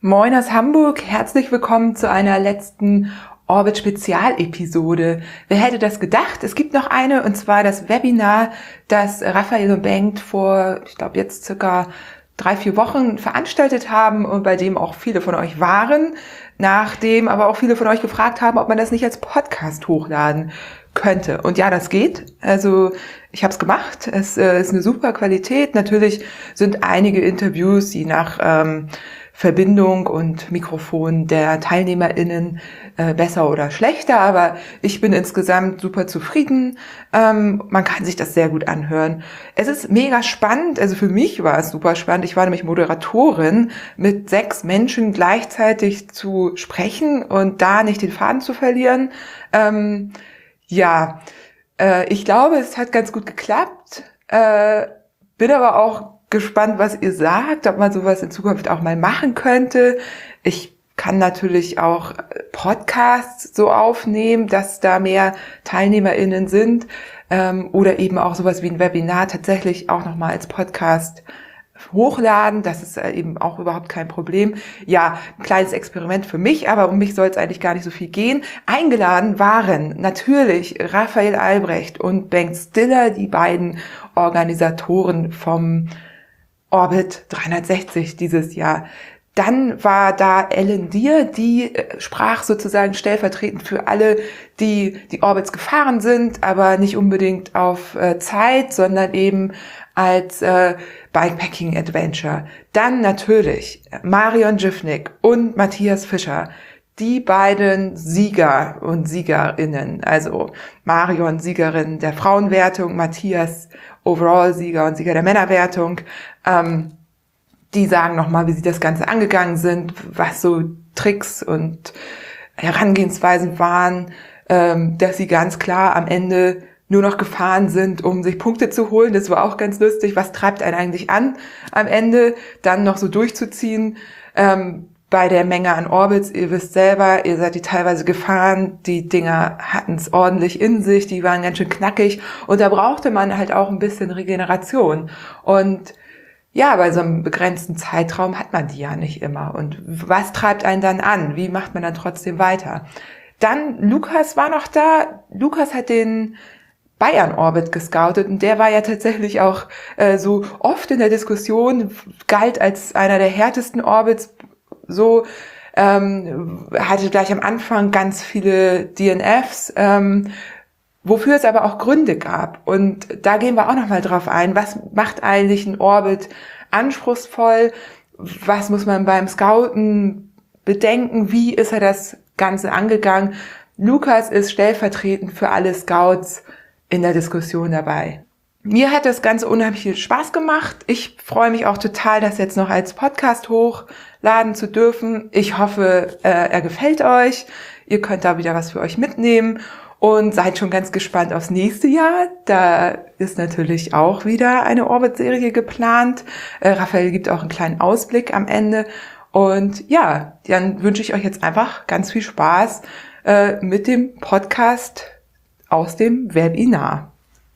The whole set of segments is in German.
Moin aus Hamburg, herzlich willkommen zu einer letzten Orbit-Spezialepisode. Wer hätte das gedacht? Es gibt noch eine, und zwar das Webinar, das Raphael und Bengt vor, ich glaube jetzt circa 3-4 Wochen veranstaltet haben und bei dem auch viele von euch waren, nachdem aber auch viele von euch gefragt haben, ob man das nicht als Podcast hochladen könnte. Und ja, das geht. Also ich habe es gemacht. Es ist eine super Qualität. Natürlich sind einige Interviews, je nach Verbindung und Mikrofon der TeilnehmerInnen besser oder schlechter, aber ich bin insgesamt super zufrieden. Man kann sich das sehr gut anhören. Es ist mega spannend, also für mich war es super spannend. Ich war nämlich Moderatorin, mit 6 Menschen gleichzeitig zu sprechen und da nicht den Faden zu verlieren. Ich glaube, es hat ganz gut geklappt. Bin aber auch gespannt, was ihr sagt, ob man sowas in Zukunft auch mal machen könnte. Ich kann natürlich auch Podcasts so aufnehmen, dass da mehr TeilnehmerInnen sind, oder eben auch sowas wie ein Webinar tatsächlich auch nochmal als Podcast hochladen. Das ist eben auch überhaupt kein Problem. Ja, ein kleines Experiment für mich, aber um mich soll es eigentlich gar nicht so viel gehen. Eingeladen waren natürlich Raphael Albrecht und Bengt Stiller, die beiden Organisatoren vom Orbit 360 dieses Jahr. Dann war da Ellen Dier, die sprach sozusagen stellvertretend für alle, die Orbits gefahren sind, aber nicht unbedingt auf Zeit, sondern eben als Bikepacking Adventure. Dann natürlich Marion Jivnik und Matthias Fischer, die beiden Sieger und Siegerinnen, also Marion Siegerin der Frauenwertung, Matthias Overall-Sieger und Sieger der Männerwertung. Die sagen nochmal, wie sie das Ganze angegangen sind, was so Tricks und Herangehensweisen waren, dass sie ganz klar am Ende nur noch gefahren sind, um sich Punkte zu holen. Das war auch ganz lustig. Was treibt einen eigentlich an, am Ende dann noch so durchzuziehen? Bei der Menge an Orbits, ihr wisst selber, ihr seid die teilweise gefahren, die Dinger hatten es ordentlich in sich, die waren ganz schön knackig und da brauchte man halt auch ein bisschen Regeneration. Und ja, bei so einem begrenzten Zeitraum hat man die ja nicht immer. Und was treibt einen dann an? Wie macht man dann trotzdem weiter? Dann Lukas war noch da. Lukas hat den Bayern-Orbit gescoutet und der war ja tatsächlich auch so oft in der Diskussion, galt als einer der härtesten Orbits, so hatte gleich am Anfang ganz viele DNFs, wofür es aber auch Gründe gab. Und da gehen wir auch nochmal drauf ein. Was macht eigentlich ein Orbit anspruchsvoll? Was muss man beim Scouten bedenken? Wie ist er das Ganze angegangen? Lukas ist stellvertretend für alle Scouts in der Diskussion dabei. Mir hat das Ganze unheimlich viel Spaß gemacht. Ich freue mich auch total, das jetzt noch als Podcast hochladen zu dürfen. Ich hoffe, er gefällt euch. Ihr könnt da wieder was für euch mitnehmen und seid schon ganz gespannt aufs nächste Jahr. Da ist natürlich auch wieder eine Orbit-Serie geplant. Raphael gibt auch einen kleinen Ausblick am Ende. Und ja, dann wünsche ich euch jetzt einfach ganz viel Spaß mit dem Podcast aus dem Webinar.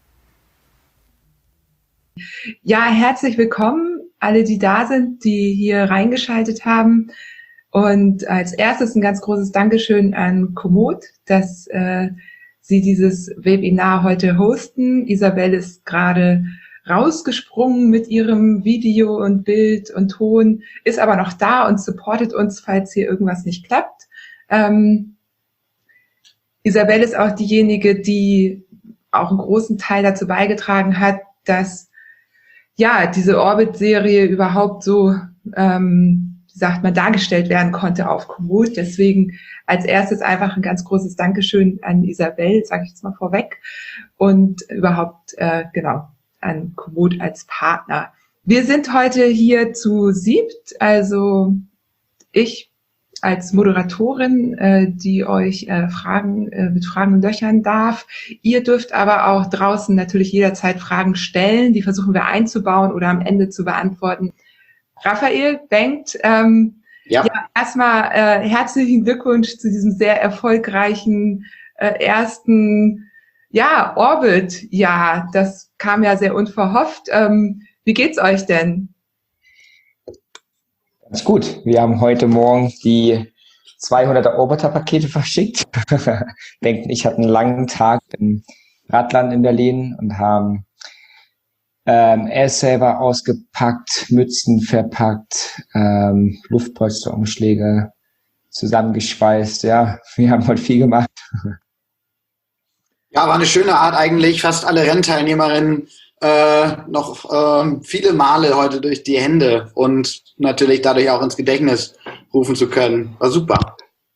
Ja, herzlich willkommen, alle, die da sind, die hier reingeschaltet haben. Und als erstes ein ganz großes Dankeschön an Komoot, dass Sie dieses Webinar heute hosten. Isabel ist gerade rausgesprungen mit ihrem Video und Bild und Ton, ist aber noch da und supportet uns, falls hier irgendwas nicht klappt. Isabel ist auch diejenige, die auch einen großen Teil dazu beigetragen hat, dass ja diese Orbit-Serie überhaupt so, wie sagt man, dargestellt werden konnte auf Komoot. Deswegen als erstes einfach ein ganz großes Dankeschön an Isabel, sage ich jetzt mal vorweg, und überhaupt an Komoot als Partner. Wir sind heute hier zu 7, also ich als Moderatorin, die euch mit Fragen löchern darf. Ihr dürft aber auch draußen natürlich jederzeit Fragen stellen, die versuchen wir einzubauen oder am Ende zu beantworten. Raphael, Bengt, erstmal herzlichen Glückwunsch zu diesem sehr erfolgreichen ersten Orbit-Jahr. Das kam ja sehr unverhofft. Wie geht's euch denn? Ist gut. Wir haben heute Morgen die 200er Orbiter-Pakete verschickt. Denken, ich hatte einen langen Tag im Radland in Berlin und haben Airsaver ausgepackt, Mützen verpackt, Luftpolsterumschläge zusammengeschweißt. Ja, wir haben heute viel gemacht. Ja, war eine schöne Art eigentlich, fast alle Rennteilnehmerinnen noch viele Male heute durch die Hände und natürlich dadurch auch ins Gedächtnis rufen zu können. War super.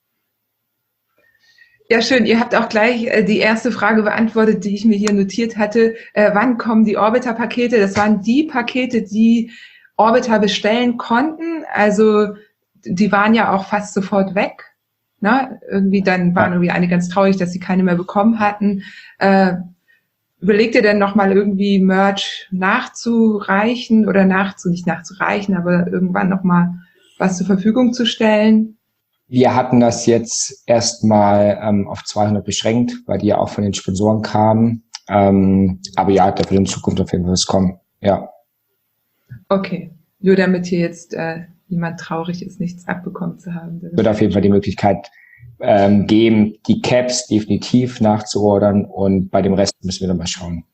Ja, schön. Ihr habt auch gleich die erste Frage beantwortet, die ich mir hier notiert hatte. Wann kommen die Orbiter-Pakete? Das waren die Pakete, die Orbiter bestellen konnten. Also die waren ja auch fast sofort weg. Ne? Irgendwie dann waren irgendwie einige ganz traurig, dass sie keine mehr bekommen hatten. Überlegt ihr denn nochmal irgendwie Merch nachzureichen oder nicht nachzureichen, aber irgendwann nochmal was zur Verfügung zu stellen? Wir hatten das jetzt erstmal auf 200 beschränkt, weil die ja auch von den Sponsoren kamen. Aber ja, da wird in Zukunft auf jeden Fall was kommen. Ja. Okay. Nur damit hier jetzt niemand traurig ist, nichts abbekommen zu haben. Wird auf jeden Fall die Möglichkeit geben, die Caps definitiv nachzuordern und bei dem Rest müssen wir dann mal schauen.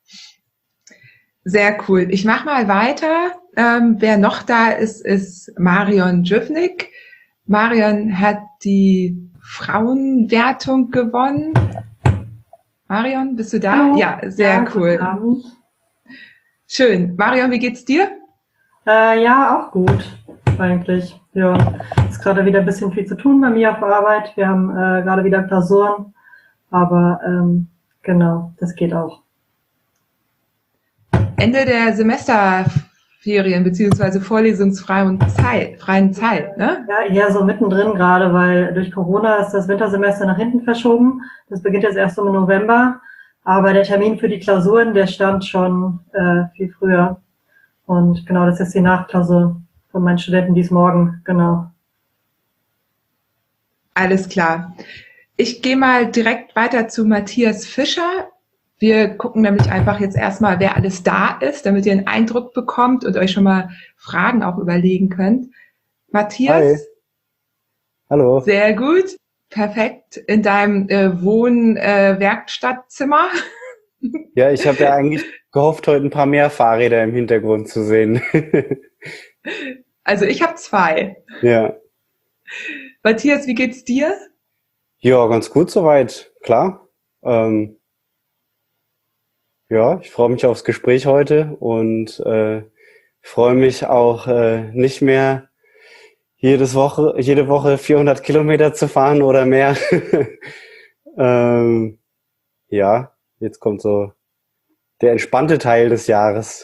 Sehr cool. Ich mache mal weiter. Wer noch da ist, ist Marion Djüvnik. Marion hat die Frauenwertung gewonnen. Marion, bist du da? Hallo. Ja, sehr cool. Schön. Marion, wie geht's dir? Ja, auch gut, eigentlich. Ja, ist gerade wieder ein bisschen viel zu tun bei mir auf der Arbeit. Wir haben gerade wieder Klausuren, aber genau, das geht auch. Ende der Semesterferien beziehungsweise vorlesungsfreien Zeit, ne? Ja, eher so mittendrin gerade, weil durch Corona ist das Wintersemester nach hinten verschoben. Das beginnt jetzt erst im November, aber der Termin für die Klausuren, der stand schon viel früher. Und genau, das ist die Nachklausur von meinen Studenten dies morgen, genau. Alles klar. Ich gehe mal direkt weiter zu Matthias Fischer. Wir gucken nämlich einfach jetzt erstmal, wer alles da ist, damit ihr einen Eindruck bekommt und euch schon mal Fragen auch überlegen könnt. Matthias? Hi. Hallo. Sehr gut. Perfekt. In deinem Werkstattzimmer. Ja, ich habe ja eigentlich gehofft, heute ein paar mehr Fahrräder im Hintergrund zu sehen. Also ich habe 2. Ja. Matthias, wie geht's dir? Ja, ganz gut soweit, klar. Ja, ich freue mich aufs Gespräch heute und freue mich auch nicht mehr jede Woche 400 Kilometer zu fahren oder mehr. Ja, jetzt kommt so der entspannte Teil des Jahres.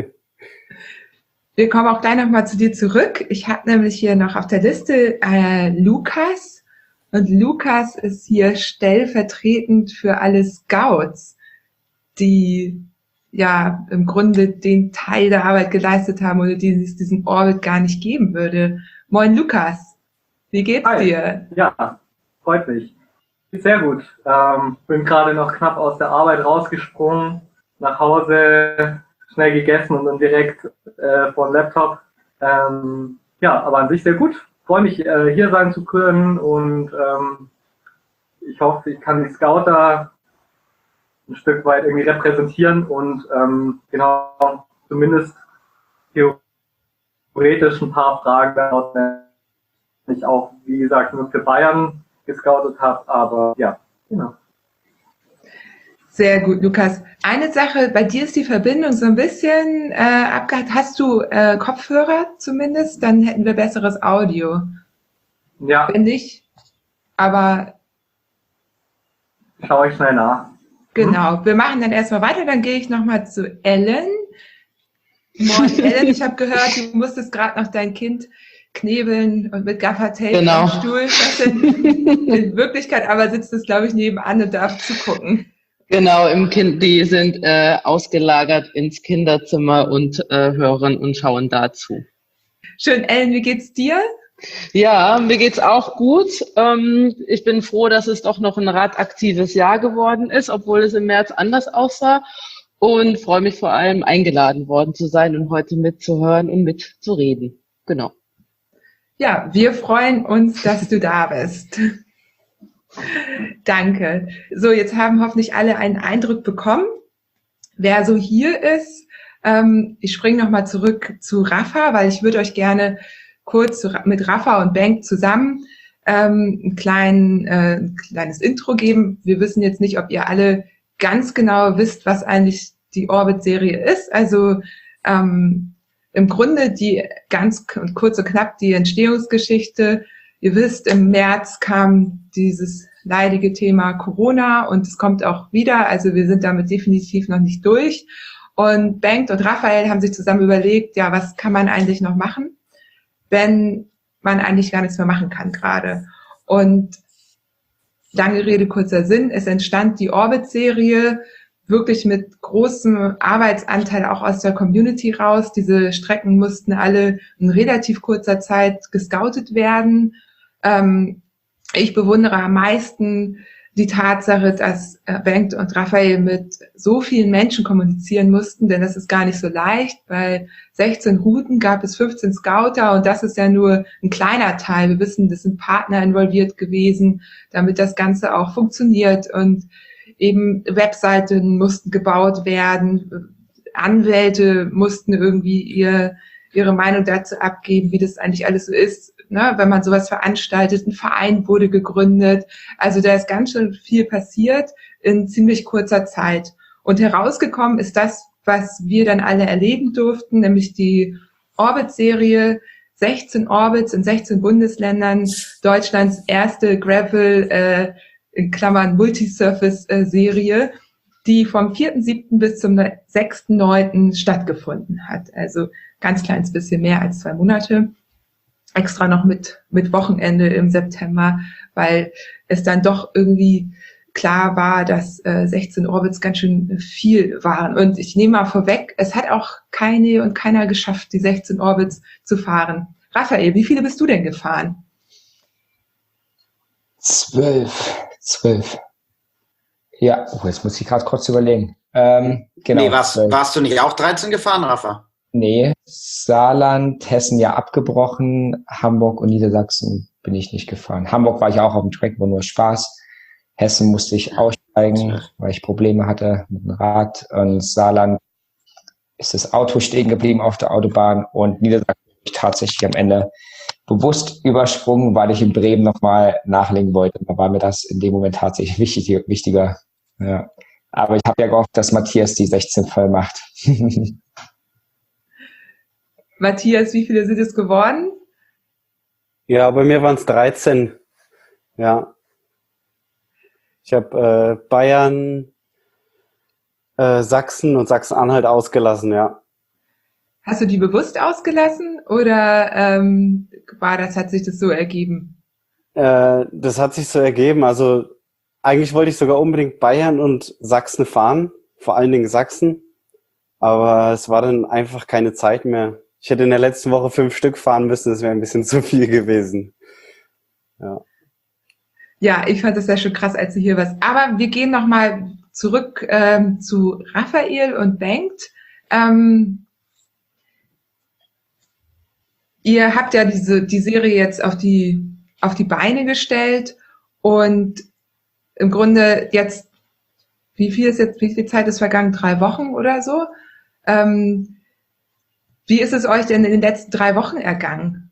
Wir kommen auch gleich nochmal zu dir zurück. Ich habe nämlich hier noch auf der Liste Lukas. Und Lukas ist hier stellvertretend für alle Scouts, die ja im Grunde den Teil der Arbeit geleistet haben, ohne die es diesen Orbit gar nicht geben würde. Moin Lukas, wie geht's dir? Ja, freut mich. Sehr gut. Bin gerade noch knapp aus der Arbeit rausgesprungen, nach Hause, schnell gegessen und dann direkt vor dem Laptop. Ja, aber an sich sehr gut. Freue mich, hier sein zu können und ich hoffe, ich kann die Scout da ein Stück weit irgendwie repräsentieren und genau, zumindest theoretisch ein paar Fragen daraus, wenn ich auch, wie gesagt, nur für Bayern gescoutet habe, aber ja, genau. Sehr gut, Lukas. Eine Sache, bei dir ist die Verbindung so ein bisschen abgehakt. Hast du Kopfhörer zumindest? Dann hätten wir besseres Audio. Ja. Wenn nicht, aber... Schaue ich schnell nach. Genau, wir machen dann erstmal weiter, dann gehe ich nochmal zu Ellen. Moin Ellen, ich habe gehört, du musstest gerade noch dein Kind knebeln und mit Gaffertape im Stuhl. Das in Wirklichkeit aber sitzt es, glaube ich, nebenan und darf zugucken. Genau, die sind ausgelagert ins Kinderzimmer und hören und schauen dazu. Schön, Ellen, wie geht's dir? Ja, mir geht's auch gut. Ich bin froh, dass es doch noch ein radaktives Jahr geworden ist, obwohl es im März anders aussah. Und freue mich vor allem, eingeladen worden zu sein und heute mitzuhören und mitzureden. Genau. Ja, wir freuen uns, dass du da bist. Danke. So, jetzt haben hoffentlich alle einen Eindruck bekommen, wer so hier ist. Ich springe nochmal zurück zu Rafa, weil ich würde euch gerne kurz mit Rafa und Bengt zusammen ein kleines Intro geben. Wir wissen jetzt nicht, ob ihr alle ganz genau wisst, was eigentlich die Orbit-Serie ist. Also im Grunde die ganz kurz und knapp die Entstehungsgeschichte. Ihr wisst, im März kam dieses leidige Thema Corona und es kommt auch wieder. Also wir sind damit definitiv noch nicht durch. Und Bengt und Raphael haben sich zusammen überlegt, ja, was kann man eigentlich noch machen, wenn man eigentlich gar nichts mehr machen kann gerade. Und lange Rede, kurzer Sinn, es entstand die Orbit-Serie wirklich mit großem Arbeitsanteil auch aus der Community raus. Diese Strecken mussten alle in relativ kurzer Zeit gescoutet werden. Ich bewundere am meisten die Tatsache, dass Bengt und Raphael mit so vielen Menschen kommunizieren mussten, denn das ist gar nicht so leicht. Bei 16 Routen gab es 15 Scouter und das ist ja nur ein kleiner Teil. Wir wissen, das sind Partner involviert gewesen, damit das Ganze auch funktioniert und eben Webseiten mussten gebaut werden, Anwälte mussten irgendwie ihre Meinung dazu abgeben, wie das eigentlich alles so ist, ne, wenn man sowas veranstaltet. Ein Verein wurde gegründet. Also da ist ganz schön viel passiert in ziemlich kurzer Zeit. Und herausgekommen ist das, was wir dann alle erleben durften, nämlich die Orbit-Serie, 16 Orbits in 16 Bundesländern, Deutschlands erste Gravel, in Klammern Multisurface-Serie, die vom 4.7. bis zum 6.9. stattgefunden hat. Also ganz kleines bisschen mehr als 2 Monate. Extra noch mit Wochenende im September, weil es dann doch irgendwie klar war, dass 16 Orbits ganz schön viel waren. Und ich nehme mal vorweg, es hat auch keiner geschafft, die 16 Orbits zu fahren. Raphael, wie viele bist du denn gefahren? 12. Ja, jetzt muss ich gerade kurz überlegen. Genau. Nee, warst du nicht auch 13 gefahren, Rafa? Nee, Saarland, Hessen ja abgebrochen, Hamburg und Niedersachsen bin ich nicht gefahren. Hamburg war ich auch auf dem Track, wo nur Spaß. Hessen musste ich aussteigen, weil ich Probleme hatte mit dem Rad. Und Saarland ist das Auto stehen geblieben auf der Autobahn und Niedersachsen habe ich tatsächlich am Ende bewusst übersprungen, weil ich in Bremen nochmal nachlegen wollte. Da war mir das in dem Moment tatsächlich wichtiger. Ja. Aber ich habe ja gehofft, dass Matthias die 16 voll macht. Matthias, wie viele sind es geworden? Ja, bei mir waren es 13. Ja. Ich habe Bayern, Sachsen und Sachsen-Anhalt ausgelassen, ja. Hast du die bewusst ausgelassen oder hat sich das so ergeben? Das hat sich so ergeben. Also eigentlich wollte ich sogar unbedingt Bayern und Sachsen fahren, vor allen Dingen Sachsen. Aber es war dann einfach keine Zeit mehr. Ich hätte in der letzten Woche 5 Stück fahren müssen, das wäre ein bisschen zu viel gewesen. Ja. Ja, ich fand das ja schon krass, als du hier warst. Aber wir gehen nochmal zurück zu Raphael und Bengt. Ihr habt ja die Serie jetzt auf die Beine gestellt und im Grunde jetzt, wie viel Zeit ist vergangen? 3 Wochen oder so? Wie ist es euch denn in den letzten 3 Wochen ergangen?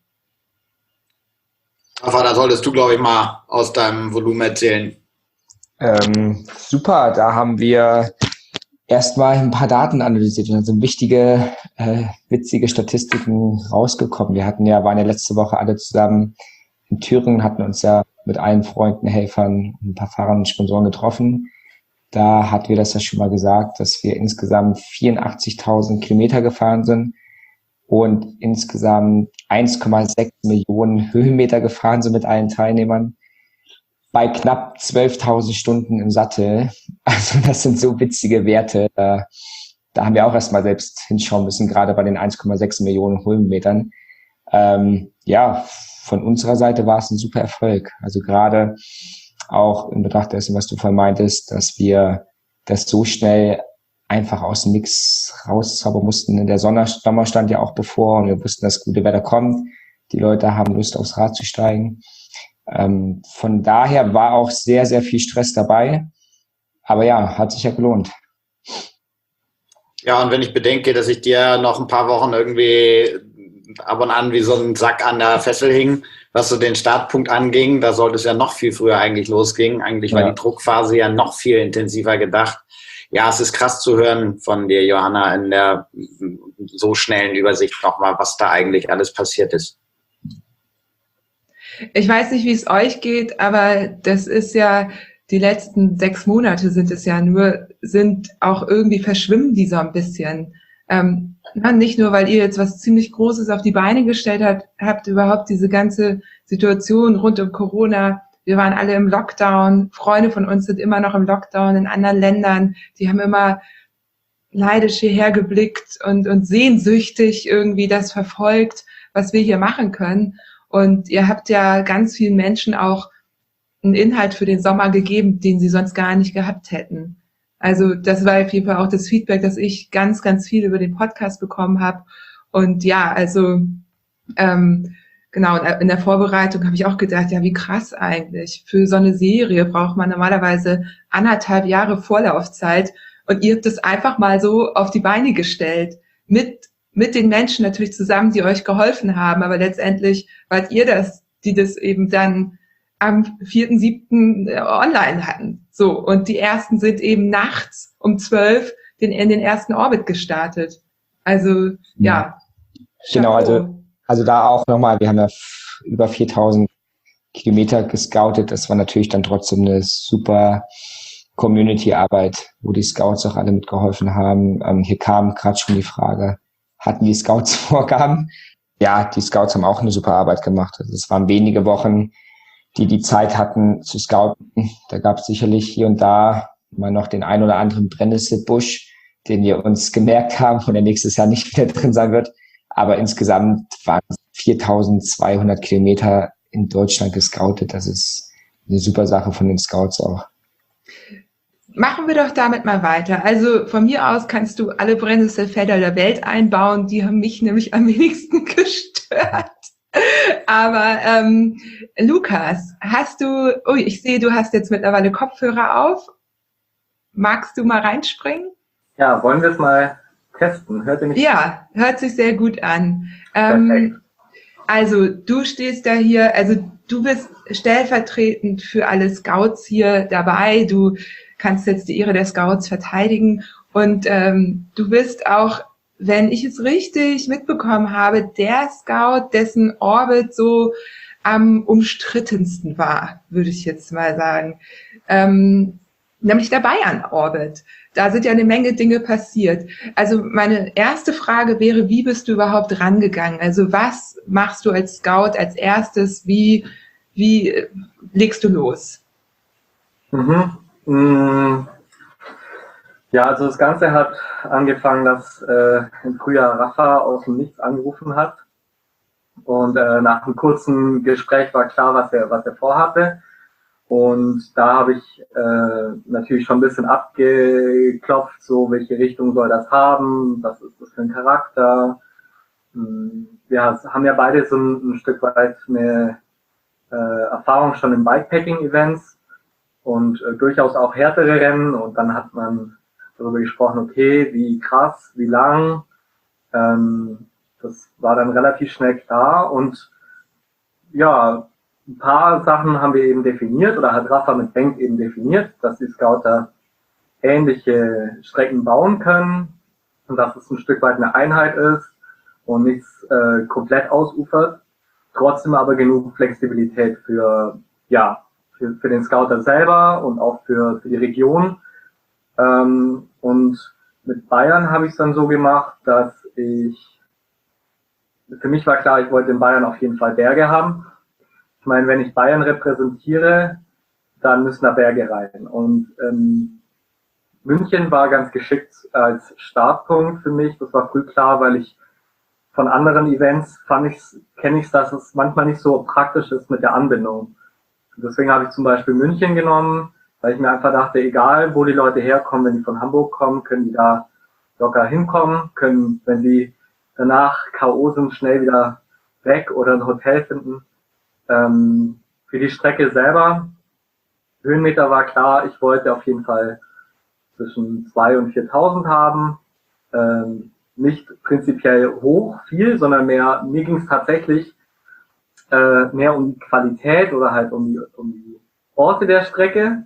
Rafa, da solltest du, glaube ich, mal aus deinem Volumen erzählen. Super, da haben wir erstmal ein paar Daten analysiert und dann sind wichtige, witzige Statistiken rausgekommen. Waren ja letzte Woche alle zusammen in Thüringen, hatten uns ja mit allen Freunden, Helfern, ein paar Fahrern und Sponsoren getroffen. Da hatten wir das ja schon mal gesagt, dass wir insgesamt 84.000 Kilometer gefahren sind und insgesamt 1,6 Millionen Höhenmeter gefahren sind mit allen Teilnehmern. Bei knapp 12.000 Stunden im Sattel. Also das sind so witzige Werte. Da haben wir auch erstmal selbst hinschauen müssen, gerade bei den 1,6 Millionen Höhenmetern. Ja, von unserer Seite war es ein super Erfolg. Also gerade auch in Betracht dessen, was du vorhin meintest, dass wir das so schnell einfach aus dem Nix rauszaubern mussten. Der Sommer stand ja auch bevor und wir wussten, dass gute Wetter kommt. Die Leute haben Lust, aufs Rad zu steigen. Von daher war auch sehr, sehr viel Stress dabei. Aber ja, hat sich ja gelohnt. Ja, und wenn ich bedenke, dass ich dir noch ein paar Wochen irgendwie ab und an wie so ein Sack an der Fessel hing, was so den Startpunkt anging, da sollte es ja noch viel früher eigentlich losgehen. Eigentlich war die Druckphase ja noch viel intensiver gedacht. Ja, es ist krass zu hören von dir, Johanna, in der so schnellen Übersicht nochmal, was da eigentlich alles passiert ist. Ich weiß nicht, wie es euch geht, aber das ist ja, die letzten 6 Monate sind auch irgendwie verschwimmen die so ein bisschen. Nicht nur, weil ihr jetzt was ziemlich Großes auf die Beine gestellt habt, überhaupt diese ganze Situation rund um Corona. Wir waren alle im Lockdown. Freunde von uns sind immer noch im Lockdown in anderen Ländern. Die haben immer neidisch hierher geblickt und sehnsüchtig irgendwie das verfolgt, was wir hier machen können. Und ihr habt ja ganz vielen Menschen auch einen Inhalt für den Sommer gegeben, den sie sonst gar nicht gehabt hätten. Also das war auf jeden Fall auch das Feedback, dass ich ganz, ganz viel über den Podcast bekommen habe. Und ja, also genau, in der Vorbereitung habe ich auch gedacht, ja, wie krass eigentlich. Für so eine Serie braucht man normalerweise 1,5 Jahre Vorlaufzeit. Und ihr habt das einfach mal so auf die Beine gestellt. Mit den Menschen natürlich zusammen, die euch geholfen haben. Aber letztendlich wart ihr das, die das eben dann am 4.7. online hatten. So, und die ersten sind eben nachts um 12 in den ersten Orbit gestartet. Also, ja. Genau, also da auch nochmal, wir haben ja über 4.000 Kilometer gescoutet. Das war natürlich dann trotzdem eine super Community-Arbeit, wo die Scouts auch alle mitgeholfen haben. Hier kam gerade schon die Frage, hatten die Scouts Vorgaben? Ja, die Scouts haben auch eine super Arbeit gemacht. Also es waren wenige Wochen, die Zeit hatten zu scouten. Da gab es sicherlich hier und da mal noch den ein oder anderen Brennnesselbusch, den wir uns gemerkt haben und der nächstes Jahr nicht wieder drin sein wird. Aber insgesamt waren es 4.200 Kilometer in Deutschland gescoutet. Das ist eine super Sache von den Scouts auch. Machen wir doch damit mal weiter. Also von mir aus kannst du alle Brennnesselfelder der Welt einbauen. Die haben mich nämlich am wenigsten gestört. Aber Lukas, ich sehe, du hast jetzt mittlerweile Kopfhörer auf. Magst du mal reinspringen? Ja, wollen wir es mal testen? Hört ihr mich? Ja, hört sich sehr gut an. Perfekt. Also du stehst da hier, also du bist stellvertretend für alle Scouts hier dabei. Du kannst jetzt die Ehre der Scouts verteidigen und du bist auch, wenn ich es richtig mitbekommen habe, der Scout, dessen Orbit so am umstrittensten war, würde ich jetzt mal sagen. Nämlich der Bayern-Orbit. Da sind ja eine Menge Dinge passiert. Also meine erste Frage wäre, wie bist du überhaupt rangegangen? Also was machst du als Scout als erstes? Wie legst du los? Ja, also das Ganze hat angefangen, dass im Frühjahr Rafa aus dem Nichts angerufen hat. Und nach einem kurzen Gespräch war klar, was er vorhatte. Und da habe ich natürlich schon ein bisschen abgeklopft, so welche Richtung soll das haben, was ist das für ein Charakter. Wir haben ja beide so ein Stück weit eine Erfahrung schon in Bikepacking-Events und durchaus auch härtere Rennen. Und dann hat man darüber gesprochen, okay, wie krass, wie lang. Das war dann relativ schnell klar. Und ja, ein paar Sachen haben wir eben definiert, oder hat Rafa mit Bengt eben definiert, dass die Scouter ähnliche Strecken bauen können und dass es ein Stück weit eine Einheit ist und nichts komplett ausufert, trotzdem aber genug Flexibilität für den Scouter selber und auch für die Region. Und mit Bayern habe ich es dann so gemacht, dass für mich war klar, ich wollte in Bayern auf jeden Fall Berge haben. Ich meine, wenn ich Bayern repräsentiere, dann müssen da Berge rein. Und München war ganz geschickt als Startpunkt für mich. Das war früh klar, weil ich von anderen Events kenne ich es, dass es manchmal nicht so praktisch ist mit der Anbindung. Und deswegen habe ich zum Beispiel München genommen, weil ich mir einfach dachte, egal wo die Leute herkommen, wenn die von Hamburg kommen, können die da locker hinkommen, können, wenn sie danach K.O. sind, schnell wieder weg oder ein Hotel finden. Für die Strecke selber, Höhenmeter war klar, ich wollte auf jeden Fall zwischen 2.000 und 4.000 haben. Nicht prinzipiell hoch, viel, sondern mehr, mir ging es tatsächlich mehr um die Qualität oder halt um die Orte der Strecke.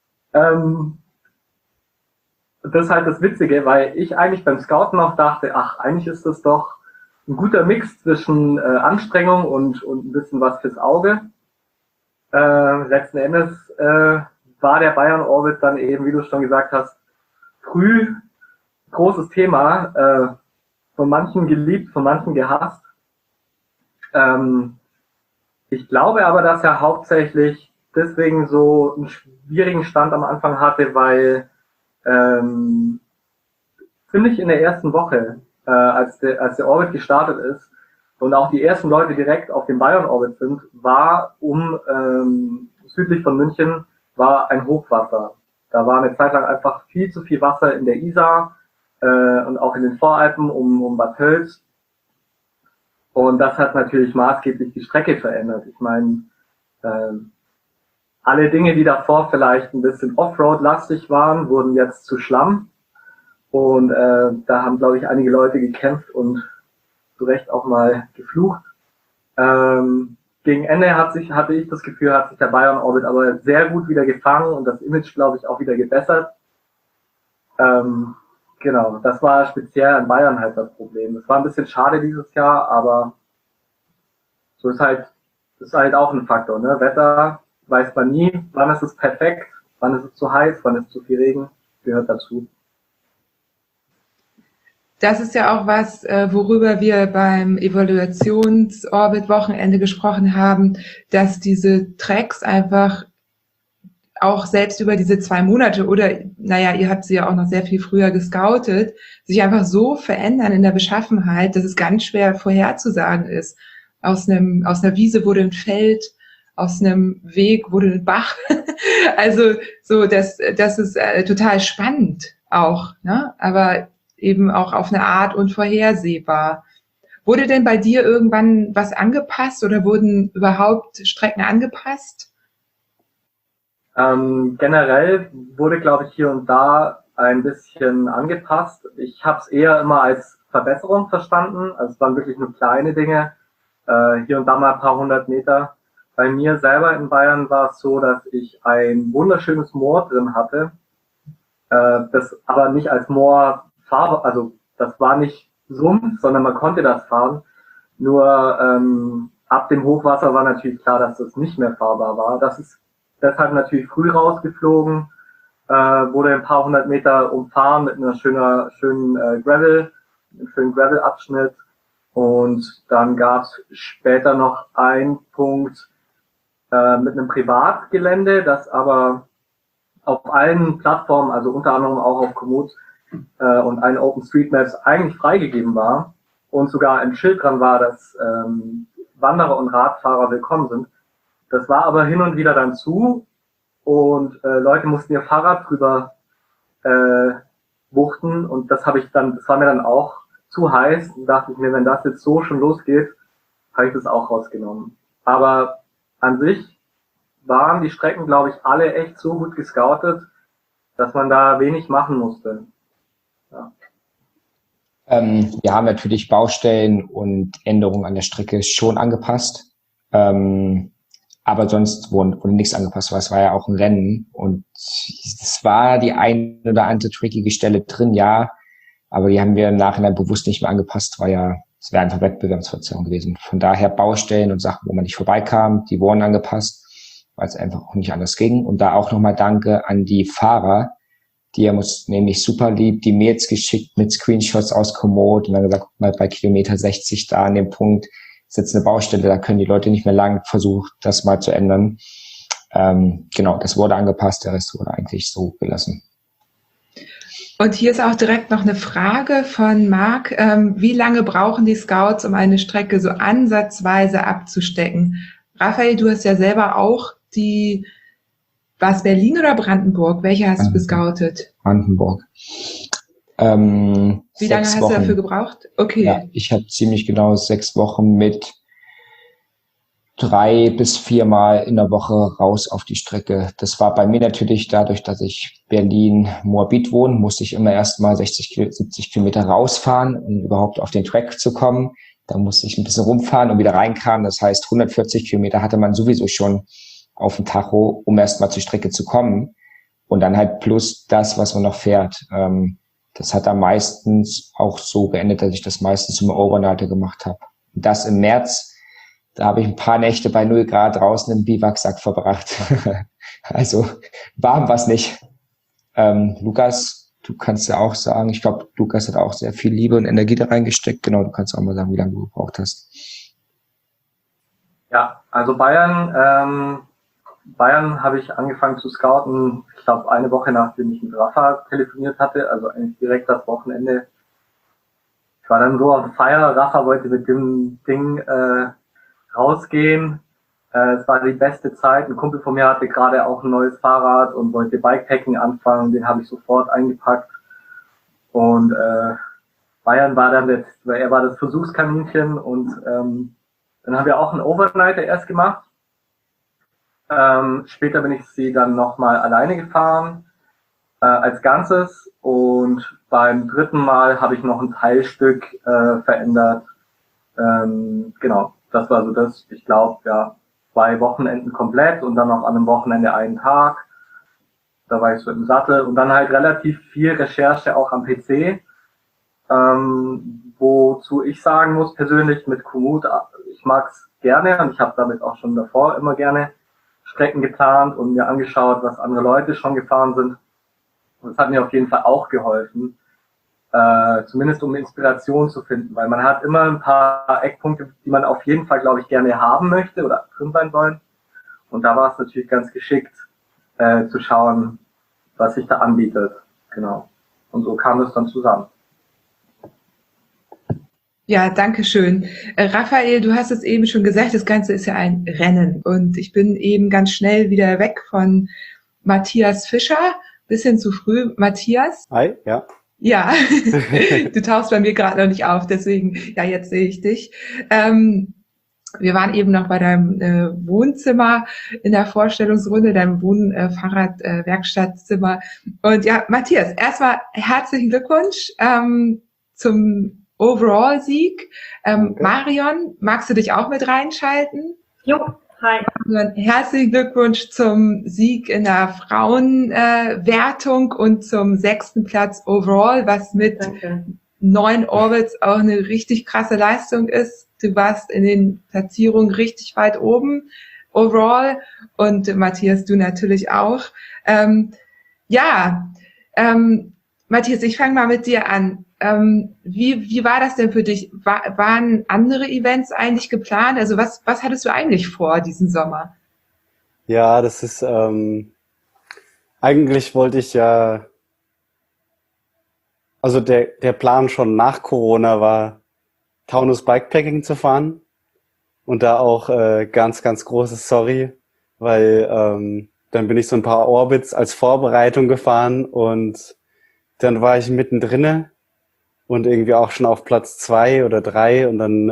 Das ist halt das Witzige, weil ich eigentlich beim Scouten auch dachte, ach, eigentlich ist das doch ein guter Mix zwischen Anstrengung und ein bisschen was fürs Auge. Letzten Endes war der Bayern Orbit dann eben, wie du schon gesagt hast, früh großes Thema, von manchen geliebt, von manchen gehasst. Ich glaube aber, dass er hauptsächlich deswegen so einen schwierigen Stand am Anfang hatte, weil ziemlich in der ersten Woche, als der Orbit gestartet ist und auch die ersten Leute direkt auf dem Bayern Orbit sind, war südlich von München war ein Hochwasser. Da war eine Zeit lang einfach viel zu viel Wasser in der Isar und auch in den Voralpen um Bad Tölz. Und das hat natürlich maßgeblich die Strecke verändert. Ich meine, alle Dinge, die davor vielleicht ein bisschen Offroad-lastig waren, wurden jetzt zu Schlamm. Und da haben, glaube ich, einige Leute gekämpft und zu Recht auch mal geflucht. Gegen Ende hatte ich das Gefühl, hat sich der Bayern Orbit aber sehr gut wieder gefangen und das Image, glaube ich, auch wieder gebessert. Genau, das war speziell an Bayern halt das Problem. Es war ein bisschen schade dieses Jahr, aber so ist halt auch ein Faktor, ne? Wetter weiß man nie, wann ist es perfekt, wann ist es zu heiß, wann ist zu viel Regen, gehört dazu. Das ist ja auch was, worüber wir beim Evaluations-Orbit-Wochenende gesprochen haben, dass diese Tracks einfach auch selbst über diese 2 Monate oder, naja, ihr habt sie ja auch noch sehr viel früher gescoutet, sich einfach so verändern in der Beschaffenheit, dass es ganz schwer vorherzusagen ist. Aus einer Wiese wurde ein Feld, aus einem Weg wurde ein Bach. Also so, das ist total spannend auch, ne? Aber eben auch auf eine Art unvorhersehbar. Wurde denn bei dir irgendwann was angepasst oder wurden überhaupt Strecken angepasst? Generell wurde, glaube ich, hier und da ein bisschen angepasst. Ich habe es eher immer als Verbesserung verstanden. Also es waren wirklich nur kleine Dinge. Hier und da mal ein paar 100 Meter. Bei mir selber in Bayern war es so, dass ich ein wunderschönes Moor drin hatte. Das aber nicht als Moor Farbe, also das war nicht Sumpf, sondern man konnte das fahren. Nur ab dem Hochwasser war natürlich klar, dass das nicht mehr fahrbar war. Das ist deshalb natürlich früh rausgeflogen, wurde ein paar 100 Meter umfahren mit einer schönen Gravel-Abschnitt. Und dann gab es später noch einen Punkt mit einem Privatgelände, das aber auf allen Plattformen, also unter anderem auch auf Komoot und allen OpenStreetMaps eigentlich freigegeben war und sogar ein Schild dran war, dass Wanderer und Radfahrer willkommen sind. Das war aber hin und wieder dann zu und Leute mussten ihr Fahrrad drüber wuchten und das war mir dann auch zu heiß und dachte ich mir, wenn das jetzt so schon losgeht, habe ich das auch rausgenommen. Aber an sich waren die Strecken, glaube ich, alle echt so gut gescoutet, dass man da wenig machen musste. Ja. Wir haben natürlich Baustellen und Änderungen an der Strecke schon angepasst. Aber sonst wurde nichts angepasst, weil es war ja auch ein Rennen und es war die ein oder andere trickige Stelle drin, ja, aber die haben wir im Nachhinein bewusst nicht mehr angepasst, weil es wäre einfach Wettbewerbsverzerrung gewesen. Von daher Baustellen und Sachen, wo man nicht vorbeikam, die wurden angepasst, weil es einfach auch nicht anders ging. Und da auch nochmal Danke an die Fahrer, die haben uns nämlich super lieb die Mails geschickt mit Screenshots aus Komoot und dann gesagt, guck mal, bei Kilometer 60 da an dem Punkt ist jetzt eine Baustelle, da können die Leute nicht mehr lang, versucht das mal zu ändern. Genau, das wurde angepasst, der Rest wurde eigentlich so gelassen. Und hier ist auch direkt noch eine Frage von Marc. Wie lange brauchen die Scouts, um eine Strecke so ansatzweise abzustecken? Raphael, du hast ja selber auch war es Berlin oder Brandenburg? Welche hast du gescoutet? Brandenburg. Wie lange hast du dafür gebraucht? Okay. Ja, ich habe ziemlich genau 6 Wochen mit 3 bis 4 Mal in der Woche raus auf die Strecke. Das war bei mir natürlich dadurch, dass ich Berlin-Moabit wohne, musste ich immer erst mal 70 Kilometer rausfahren, um überhaupt auf den Track zu kommen. Da musste ich ein bisschen rumfahren und wieder reinkamen. Das heißt, 140 Kilometer hatte man sowieso schon auf dem Tacho, um erst mal zur Strecke zu kommen. Und dann halt plus das, was man noch fährt. Das hat dann meistens auch so geendet, dass ich das meistens immer Overnighter gemacht habe. Das im März. Da habe ich ein paar Nächte bei 0 Grad draußen im Biwaksack verbracht. Also warm war es nicht. Lukas, du kannst ja auch sagen, ich glaube, Lukas hat auch sehr viel Liebe und Energie da reingesteckt. Genau, du kannst auch mal sagen, wie lange du gebraucht hast. Ja, also Bayern habe ich angefangen zu scouten, ich glaube eine Woche nachdem ich mit Rafa telefoniert hatte, also eigentlich direkt das Wochenende. Ich war dann so auf Feier, Rafa wollte mit dem Ding rausgehen. Es war die beste Zeit. Ein Kumpel von mir hatte gerade auch ein neues Fahrrad und wollte Bikepacking anfangen. Den habe ich sofort eingepackt. Und Bayern war dann er war das Versuchskaninchen. Und dann haben wir auch einen Overnighter erst gemacht. Später bin ich sie dann nochmal alleine gefahren als Ganzes. Und beim dritten Mal habe ich noch ein Teilstück verändert. Genau. Das war so das, ich glaube, ja, 2 Wochenenden komplett und dann noch an einem Wochenende einen Tag. Da war ich so im Sattel und dann halt relativ viel Recherche auch am PC. Wozu ich sagen muss, persönlich mit Komoot, ich mag's gerne und ich habe damit auch schon davor immer gerne Strecken geplant und mir angeschaut, was andere Leute schon gefahren sind. Und das hat mir auf jeden Fall auch geholfen. Zumindest um Inspiration zu finden, weil man hat immer ein paar Eckpunkte, die man auf jeden Fall, glaube ich, gerne haben möchte oder drin sein wollen. Und da war es natürlich ganz geschickt, zu schauen, was sich da anbietet. Genau. Und so kam es dann zusammen. Ja, danke schön. Raphael, du hast es eben schon gesagt, das Ganze ist ja ein Rennen. Und ich bin eben ganz schnell wieder weg von Matthias Fischer, bisschen zu früh. Matthias? Hi, ja. Ja, du tauchst bei mir gerade noch nicht auf, deswegen, ja, jetzt sehe ich dich. Wir waren eben noch bei deinem Wohnzimmer in der Vorstellungsrunde, deinem Fahrradwerkstattzimmer. Und ja, Matthias, erstmal herzlichen Glückwunsch zum Overall-Sieg. Marion, magst du dich auch mit reinschalten? Jo, hi. Herzlichen Glückwunsch zum Sieg in der Frauenwertung und zum 6. Platz overall, was mit 9 Orbits auch eine richtig krasse Leistung ist. Du warst in den Platzierungen richtig weit oben overall und Matthias, du natürlich auch. Matthias, ich fange mal mit dir an. Wie war das denn für dich? Waren andere Events eigentlich geplant? Also was hattest du eigentlich vor diesen Sommer? Ja, das ist, eigentlich wollte ich ja, also der Plan schon nach Corona war, Taunus Bikepacking zu fahren. Und da auch ganz, ganz großes Sorry, weil dann bin ich so ein paar Orbits als Vorbereitung gefahren und dann war ich mittendrin und irgendwie auch schon auf Platz 2 oder 3 und dann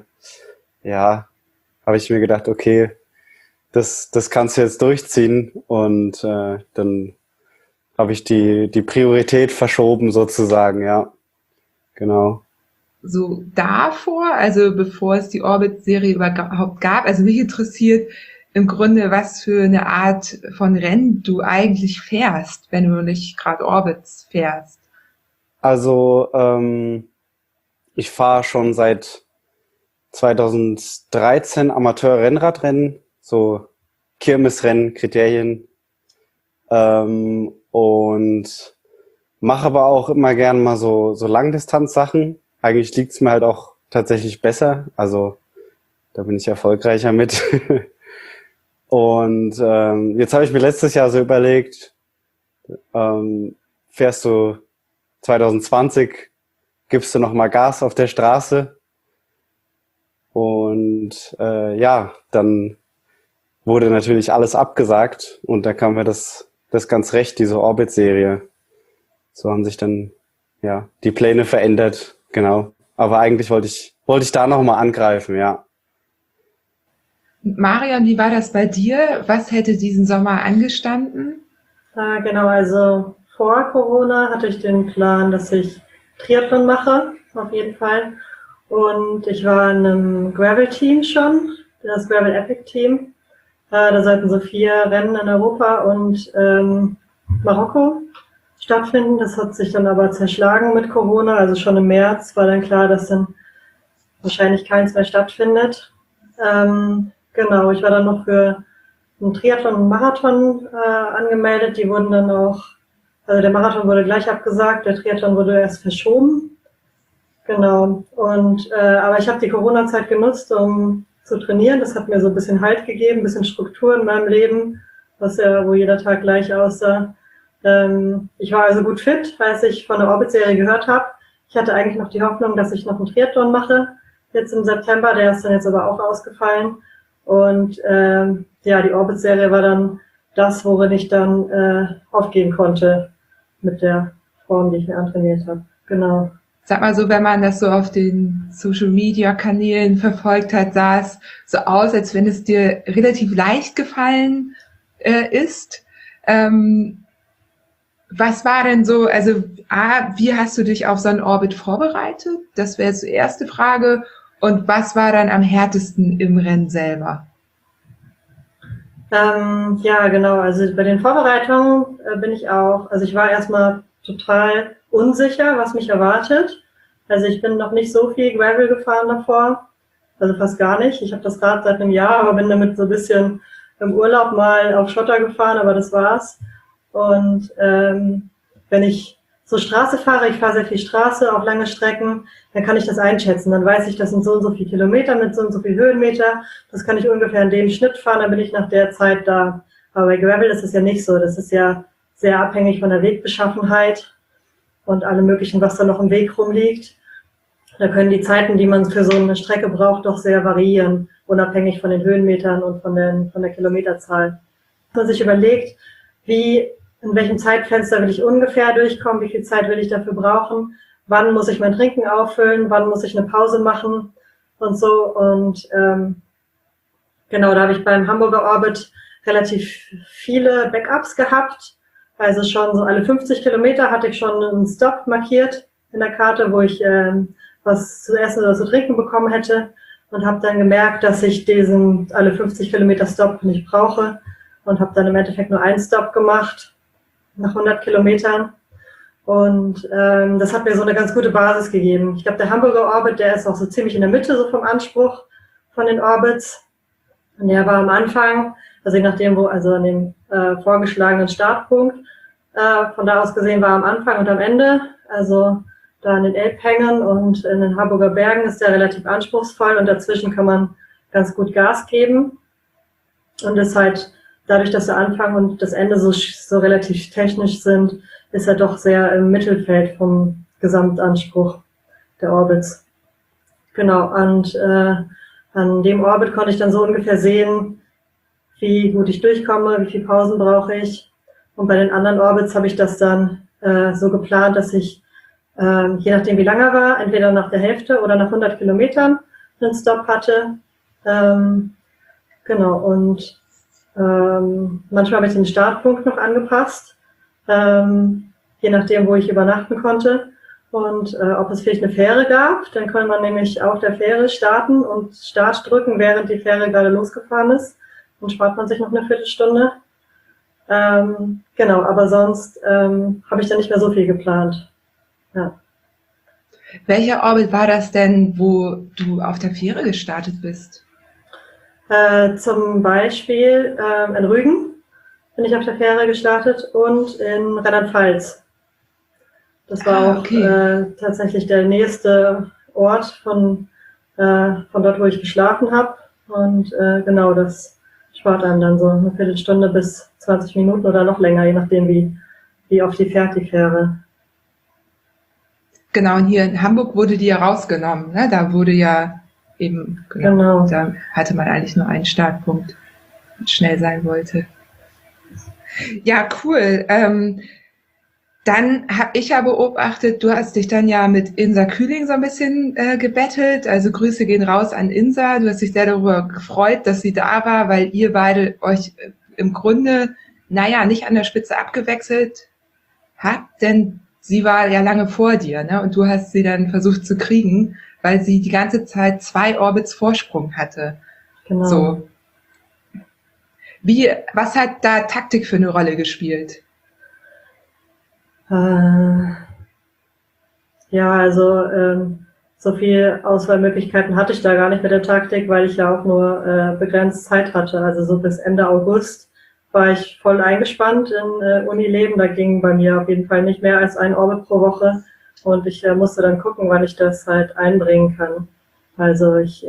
habe ich mir gedacht, okay, das kannst du jetzt durchziehen und dann habe ich die Priorität verschoben sozusagen, ja, genau. So davor, also bevor es die Orbit-Serie überhaupt gab, also mich interessiert im Grunde, was für eine Art von Rennen du eigentlich fährst, wenn du nicht gerade Orbits fährst. Also ich fahre schon seit 2013 Amateur-Rennradrennen, so Kirmesrennen, Kriterien und mache aber auch immer gern mal so Langdistanz-Sachen. Eigentlich liegt's mir halt auch tatsächlich besser, also da bin ich erfolgreicher mit. Und jetzt habe ich mir letztes Jahr so überlegt, fährst du 2020, gibst du noch mal Gas auf der Straße und dann wurde natürlich alles abgesagt und da kam mir das ganz recht, diese Orbit-Serie. So haben sich dann die Pläne verändert, genau. Aber eigentlich wollte ich da noch mal angreifen, ja. Marion, wie war das bei dir? Was hätte diesen Sommer angestanden? Genau, also vor Corona hatte ich den Plan, dass ich Triathlon mache, auf jeden Fall. Und ich war in einem Gravel-Team schon, das Gravel Epic Team. Da sollten so 4 Rennen in Europa und Marokko stattfinden. Das hat sich dann aber zerschlagen mit Corona. Also schon im März war dann klar, dass dann wahrscheinlich keins mehr stattfindet. Genau, ich war dann noch für einen Triathlon und Marathon angemeldet. Die wurden dann auch, also der Marathon wurde gleich abgesagt, der Triathlon wurde erst verschoben. Genau. Und aber ich habe die Corona-Zeit genutzt, um zu trainieren. Das hat mir so ein bisschen Halt gegeben, ein bisschen Struktur in meinem Leben, wo jeder Tag gleich aussah. Ich war also gut fit, als ich von der Orbit-Serie gehört habe. Ich hatte eigentlich noch die Hoffnung, dass ich noch einen Triathlon mache, jetzt im September. Der ist dann jetzt aber auch ausgefallen. Und ja, die Orbit-Serie war dann das, worin ich dann aufgehen konnte mit der Form, die ich mir antrainiert habe. Genau. Sag mal so, wenn man das so auf den Social-Media-Kanälen verfolgt hat, sah es so aus, als wenn es dir relativ leicht gefallen ist. Was war denn so, also wie hast du dich auf so einen Orbit vorbereitet? Das wäre jetzt die erste Frage. Und was war dann am härtesten im Rennen selber? Ja, genau. Also bei den Vorbereitungen bin ich auch, also ich war erstmal total unsicher, was mich erwartet. Also ich bin noch nicht so viel Gravel gefahren davor, also fast gar nicht. Ich habe das Rad seit einem Jahr, aber bin damit so ein bisschen im Urlaub mal auf Schotter gefahren, aber das war's. Und wenn ich so Straße fahre, ich fahre sehr viel Straße auf lange Strecken, dann kann ich das einschätzen. Dann weiß ich, das sind so und so viele Kilometer mit so und so viel Höhenmeter. Das kann ich ungefähr in dem Schnitt fahren, dann bin ich nach der Zeit da. Aber bei Gravel ist es ja nicht so. Das ist ja sehr abhängig von der Wegbeschaffenheit und allem Möglichen, was da noch im Weg rumliegt. Da können die Zeiten, die man für so eine Strecke braucht, doch sehr variieren, unabhängig von den Höhenmetern und von der Kilometerzahl. Wenn man sich überlegt, in welchem Zeitfenster will ich ungefähr durchkommen, wie viel Zeit will ich dafür brauchen, wann muss ich mein Trinken auffüllen, wann muss ich eine Pause machen und so. Und genau, da habe ich beim Hamburger Orbit relativ viele Backups gehabt. Also schon so alle 50 Kilometer hatte ich schon einen Stop markiert in der Karte, wo ich was zu essen oder zu trinken bekommen hätte und habe dann gemerkt, dass ich diesen alle 50 Kilometer Stop nicht brauche und habe dann im Endeffekt nur einen Stop gemacht nach 100 Kilometern. Und das hat mir so eine ganz gute Basis gegeben. Ich glaube, der Hamburger Orbit, der ist auch so ziemlich in der Mitte so vom Anspruch von den Orbits. Und der war am Anfang, also je nachdem, also an dem vorgeschlagenen Startpunkt, von da aus gesehen war am Anfang und am Ende, also da an den Elbhängen und in den Harburger Bergen ist der relativ anspruchsvoll und dazwischen kann man ganz gut Gas geben. Und ist halt, dadurch, dass der Anfang und das Ende so relativ technisch sind, ist er doch sehr im Mittelfeld vom Gesamtanspruch der Orbits. Genau, und an dem Orbit konnte ich dann so ungefähr sehen, wie gut ich durchkomme, wie viel Pausen brauche ich. Und bei den anderen Orbits habe ich das dann so geplant, dass ich, je nachdem wie lange er war, entweder nach der Hälfte oder nach 100 Kilometern einen Stop hatte. Genau, und manchmal habe ich den Startpunkt noch angepasst, je nachdem, wo ich übernachten konnte. Und ob es vielleicht eine Fähre gab, dann konnte man nämlich auf der Fähre starten und Start drücken, während die Fähre gerade losgefahren ist. Dann spart man sich noch eine Viertelstunde. Genau, aber sonst habe ich da nicht mehr so viel geplant. Ja. Welcher Orbit war das denn, wo du auf der Fähre gestartet bist? Zum Beispiel in Rügen bin ich auf der Fähre gestartet und in Rheinland-Pfalz. Das war auch tatsächlich der nächste Ort von dort, wo ich geschlafen habe. Und genau, das spart einem dann so eine Viertelstunde bis 20 Minuten oder noch länger, je nachdem, wie oft die fährt, die Fähre. Genau, und hier in Hamburg wurde die ja rausgenommen. Ne? Da wurde ja eben, genau. Da hatte man eigentlich nur einen Startpunkt, wenn es schnell sein wollte. Ja, cool. Dann habe ich ja beobachtet, du hast dich dann ja mit Insa Kühling so ein bisschen gebettelt. Also Grüße gehen raus an Insa. Du hast dich sehr darüber gefreut, dass sie da war, weil ihr beide euch im Grunde, naja, nicht an der Spitze abgewechselt habt, denn sie war ja lange vor dir, ne? Und du hast sie dann versucht zu kriegen, weil sie die ganze Zeit 2 Orbits Vorsprung hatte. Genau. So. Was hat da Taktik für eine Rolle gespielt? Ja, also so viel Auswahlmöglichkeiten hatte ich da gar nicht mit der Taktik, weil ich ja auch nur begrenzt Zeit hatte. Also so bis Ende August war ich voll eingespannt in Unileben. Da ging bei mir auf jeden Fall nicht mehr als ein Orbit pro Woche. Und ich musste dann gucken, wann ich das halt einbringen kann. Also ich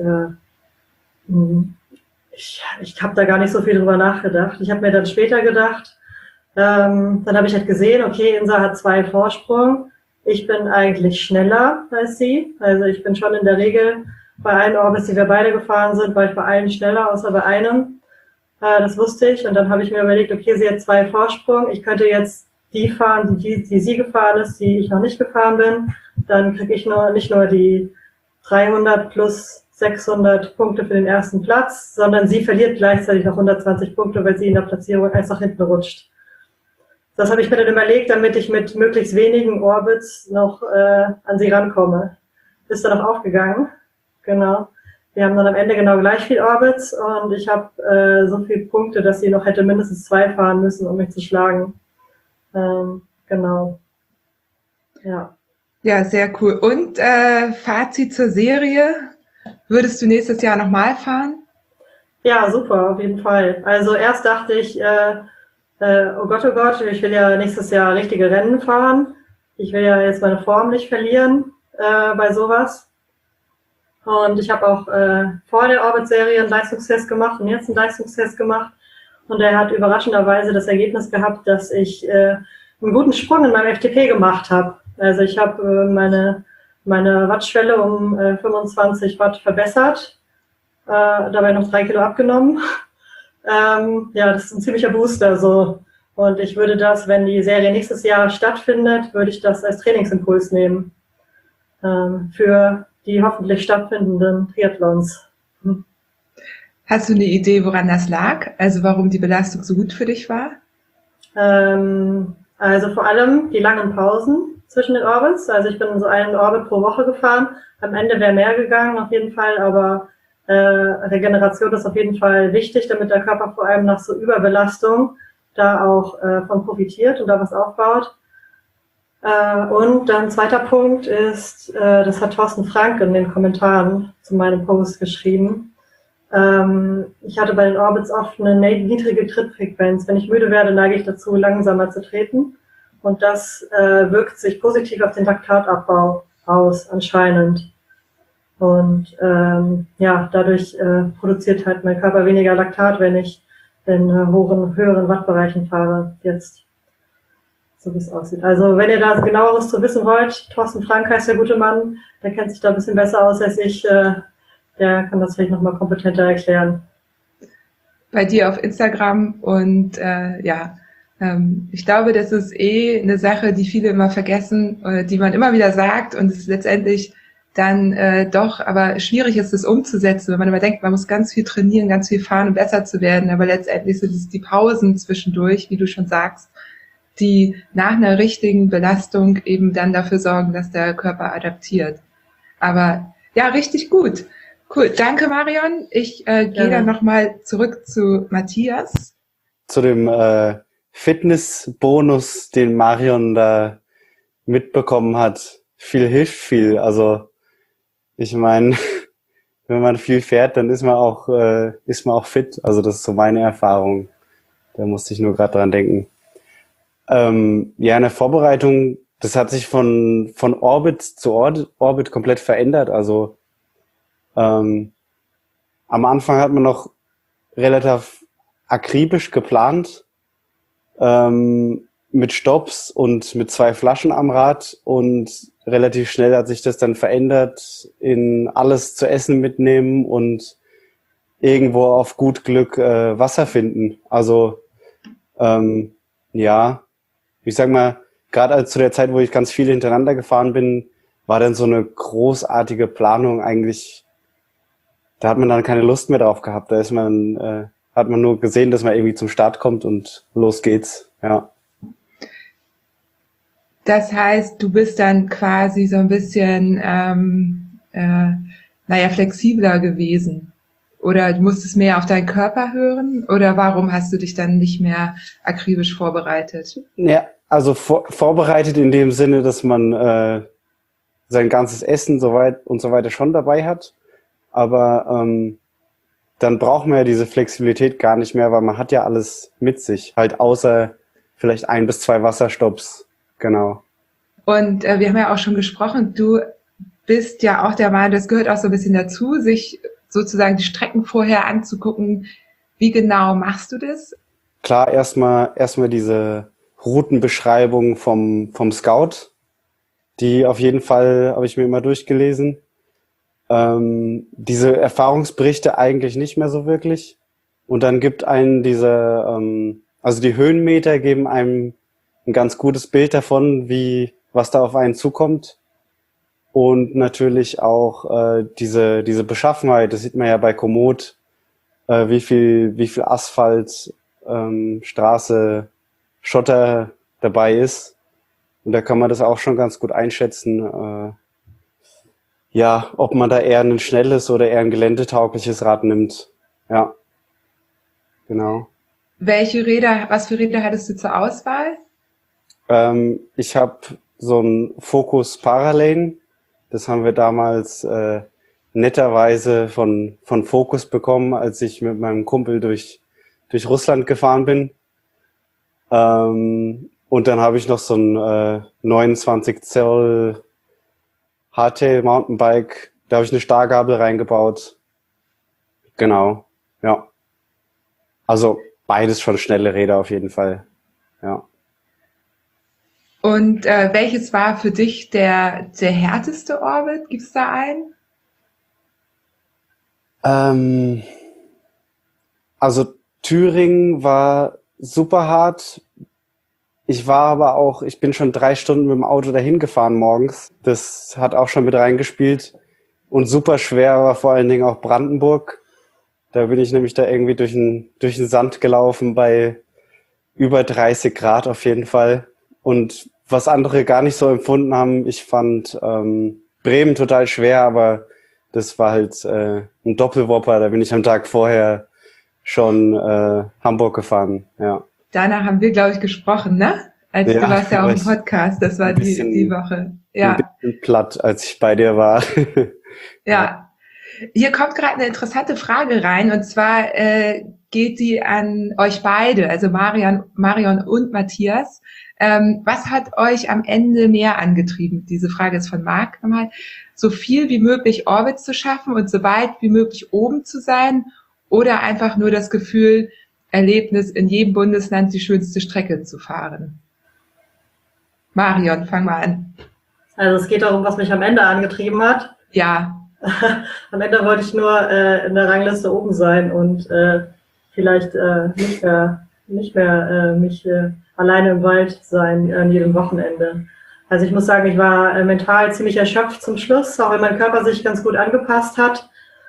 habe da gar nicht so viel drüber nachgedacht. Ich habe mir dann später gedacht, dann habe ich halt gesehen, okay, Insa hat 2 Vorsprung. Ich bin eigentlich schneller als sie. Also ich bin schon in der Regel bei allen Orbits, die wir beide gefahren sind, war ich bei allen schneller, außer bei einem. Das wusste ich. Und dann habe ich mir überlegt, okay, sie hat 2 Vorsprung. Ich könnte jetzt die fahren, die sie gefahren ist, die ich noch nicht gefahren bin. Dann kriege ich nicht nur die 300 plus 600 Punkte für den ersten Platz, sondern sie verliert gleichzeitig noch 120 Punkte, weil sie in der Platzierung eins nach hinten rutscht. Das habe ich mir dann überlegt, damit ich mit möglichst wenigen Orbits noch an sie rankomme. Ist dann auch aufgegangen. Genau. Wir haben dann am Ende genau gleich viel Orbits und ich habe so viele Punkte, dass sie noch hätte mindestens 2 fahren müssen, um mich zu schlagen. Genau. Ja. Ja, sehr cool. Und Fazit zur Serie? Würdest du nächstes Jahr nochmal fahren? Ja, super, auf jeden Fall. Also erst dachte ich, oh Gott, ich will ja nächstes Jahr richtige Rennen fahren. Ich will ja jetzt meine Form nicht verlieren bei sowas. Und ich habe auch vor der Orbit-Serie einen Leistungstest gemacht und jetzt einen Leistungstest gemacht. Und er hat überraschenderweise das Ergebnis gehabt, dass ich einen guten Sprung in meinem FTP gemacht habe. Also ich habe meine Wattschwelle um 25 Watt verbessert, dabei noch 3 Kilo abgenommen. Ja, das ist ein ziemlicher Booster so. Und ich würde das, wenn die Serie nächstes Jahr stattfindet, würde ich das als Trainingsimpuls nehmen für die hoffentlich stattfindenden Triathlons. Hast du eine Idee, woran das lag? Also warum die Belastung so gut für dich war? Also vor allem die langen Pausen zwischen den Orbits. Also ich bin so einen Orbit pro Woche gefahren. Am Ende wäre mehr gegangen auf jeden Fall, aber Regeneration ist auf jeden Fall wichtig, damit der Körper vor allem nach so Überbelastung da auch von profitiert und da was aufbaut. Und dann zweiter Punkt ist, das hat Thorsten Frank in den Kommentaren zu meinem Post geschrieben. Ich hatte bei den Orbits oft eine niedrige Trittfrequenz. Wenn ich müde werde, neige ich dazu, langsamer zu treten. Und das wirkt sich positiv auf den Laktatabbau aus, anscheinend. Und ja, dadurch produziert halt mein Körper weniger Laktat, wenn ich in höheren Wattbereichen fahre jetzt. So wie es aussieht. Also wenn ihr da genaueres zu wissen wollt, Thorsten Frank heißt der gute Mann, der kennt sich da ein bisschen besser aus als ich, der kann das vielleicht nochmal kompetenter erklären. Bei dir auf Instagram und ja, ich glaube, das ist eine Sache, die viele immer vergessen, die man immer wieder sagt und es ist letztendlich dann doch, aber schwierig ist es umzusetzen, wenn man immer denkt, man muss ganz viel trainieren, ganz viel fahren, um besser zu werden, aber letztendlich sind es die Pausen zwischendurch, wie du schon sagst, die nach einer richtigen Belastung eben dann dafür sorgen, dass der Körper adaptiert. Aber ja, richtig gut. Cool, danke Marion. Ich gehe dann nochmal zurück zu Matthias. Zu dem Fitnessbonus, den Marion da mitbekommen hat. Viel hilft viel. Also ich meine, wenn man viel fährt, dann ist man auch fit. Also das ist so meine Erfahrung. Da musste ich nur gerade dran denken. Ja, in der Vorbereitung, das hat sich von Orbit zu Orbit komplett verändert. Also am Anfang hat man noch relativ akribisch geplant, mit Stopps und mit 2 Flaschen am Rad, und relativ schnell hat sich das dann verändert in alles zu essen mitnehmen und irgendwo auf gut Glück Wasser finden. Also ja, ich sag mal, gerade zu der Zeit, wo ich ganz viele hintereinander gefahren bin, war dann so eine großartige Planung eigentlich, da hat man dann keine Lust mehr drauf gehabt. Da hat man nur gesehen, dass man irgendwie zum Start kommt und los geht's, ja. Das heißt, du bist dann quasi so ein bisschen, flexibler gewesen. Oder du musstest mehr auf deinen Körper hören? Oder warum hast du dich dann nicht mehr akribisch vorbereitet? Ja, also vorbereitet in dem Sinne, dass man sein ganzes Essen soweit und so weiter schon dabei hat. Aber dann braucht man ja diese Flexibilität gar nicht mehr, weil man hat ja alles mit sich. Halt außer vielleicht 1 bis 2 Wasserstopps. Genau. Und wir haben ja auch schon gesprochen, du bist ja auch der Meinung, das gehört auch so ein bisschen dazu, sich sozusagen die Strecken vorher anzugucken. Wie genau machst du das? Klar, erstmal diese Routenbeschreibung vom Scout. Die auf jeden Fall habe ich mir immer durchgelesen. Diese Erfahrungsberichte eigentlich nicht mehr so wirklich. Und dann gibt einen also die Höhenmeter geben einem ein ganz gutes Bild davon, was da auf einen zukommt. Und natürlich auch diese Beschaffenheit, das sieht man ja bei Komoot, wie viel Asphalt, Straße, Schotter dabei ist. Und da kann man das auch schon ganz gut einschätzen, ob man da eher ein schnelles oder eher ein geländetaugliches Rad nimmt. Ja, genau. Was für Räder hattest du zur Auswahl? Ich habe so ein Focus Paralane. Das haben wir damals netterweise von Focus bekommen, als ich mit meinem Kumpel durch Russland gefahren bin. Und dann habe ich noch so ein 29 Zoll Hardtail Mountainbike. Da habe ich eine Starrgabel reingebaut. Genau, ja. Also beides schon schnelle Räder auf jeden Fall, ja. Und welches war für dich der härteste Orbit? Gibt es da einen? Also Thüringen war super hart. Ich bin schon 3 Stunden mit dem Auto dahin gefahren morgens. Das hat auch schon mit reingespielt. Und super schwer war vor allen Dingen auch Brandenburg. Da bin ich nämlich da irgendwie durch den Sand gelaufen bei über 30 Grad auf jeden Fall. Und was andere gar nicht so empfunden haben, ich fand Bremen total schwer, aber das war halt ein Doppelwhopper. Da bin ich am Tag vorher schon Hamburg gefahren, ja. Danach haben wir, glaube ich, gesprochen, ne? Du warst ja auch im Podcast, das war die Woche. Ja. Ein bisschen platt, als ich bei dir war. Ja. Hier kommt gerade eine interessante Frage rein, und zwar geht die an euch beide, also Marion und Matthias. Was hat euch am Ende mehr angetrieben? Diese Frage ist von Marc nochmal. So viel wie möglich Orbits zu schaffen und so weit wie möglich oben zu sein, oder einfach nur das Gefühl, Erlebnis, in jedem Bundesland die schönste Strecke zu fahren? Marion, fang mal an. Also es geht darum, was mich am Ende angetrieben hat. Ja. Am Ende wollte ich nur in der Rangliste oben sein und vielleicht nicht mehr mich alleine im Wald sein an jedem Wochenende. Also ich muss sagen, ich war mental ziemlich erschöpft zum Schluss, auch wenn mein Körper sich ganz gut angepasst hat.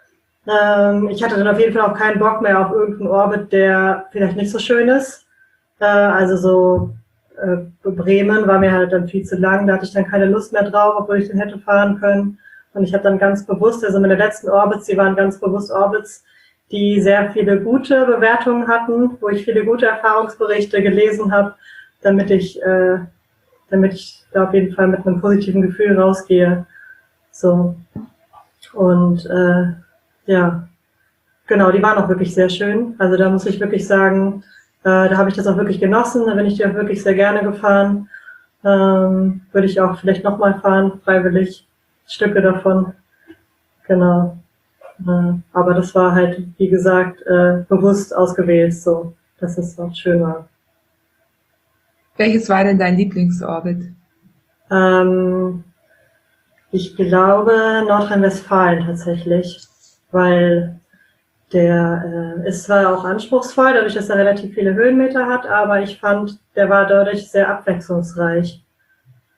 Ich hatte dann auf jeden Fall auch keinen Bock mehr auf irgendeinen Orbit, der vielleicht nicht so schön ist. Also so Bremen war mir halt dann viel zu lang, da hatte ich dann keine Lust mehr drauf, obwohl ich den hätte fahren können. Und ich habe dann ganz bewusst, also meine letzten Orbits, die waren ganz bewusst Orbits, die sehr viele gute Bewertungen hatten, wo ich viele gute Erfahrungsberichte gelesen habe, damit ich da auf jeden Fall mit einem positiven Gefühl rausgehe. So. Und ja, genau, die waren auch wirklich sehr schön. Also da muss ich wirklich sagen, da habe ich das auch wirklich genossen, da bin ich die auch wirklich sehr gerne gefahren. Würde ich auch vielleicht nochmal fahren, freiwillig, Stücke davon. Genau. Aber das war halt, wie gesagt, bewusst ausgewählt, so, dass es auch schön war. Welches war denn dein Lieblingsorbit? Ich glaube Nordrhein-Westfalen tatsächlich, weil der ist zwar auch anspruchsvoll, dadurch, dass er relativ viele Höhenmeter hat, aber ich fand, der war dadurch sehr abwechslungsreich.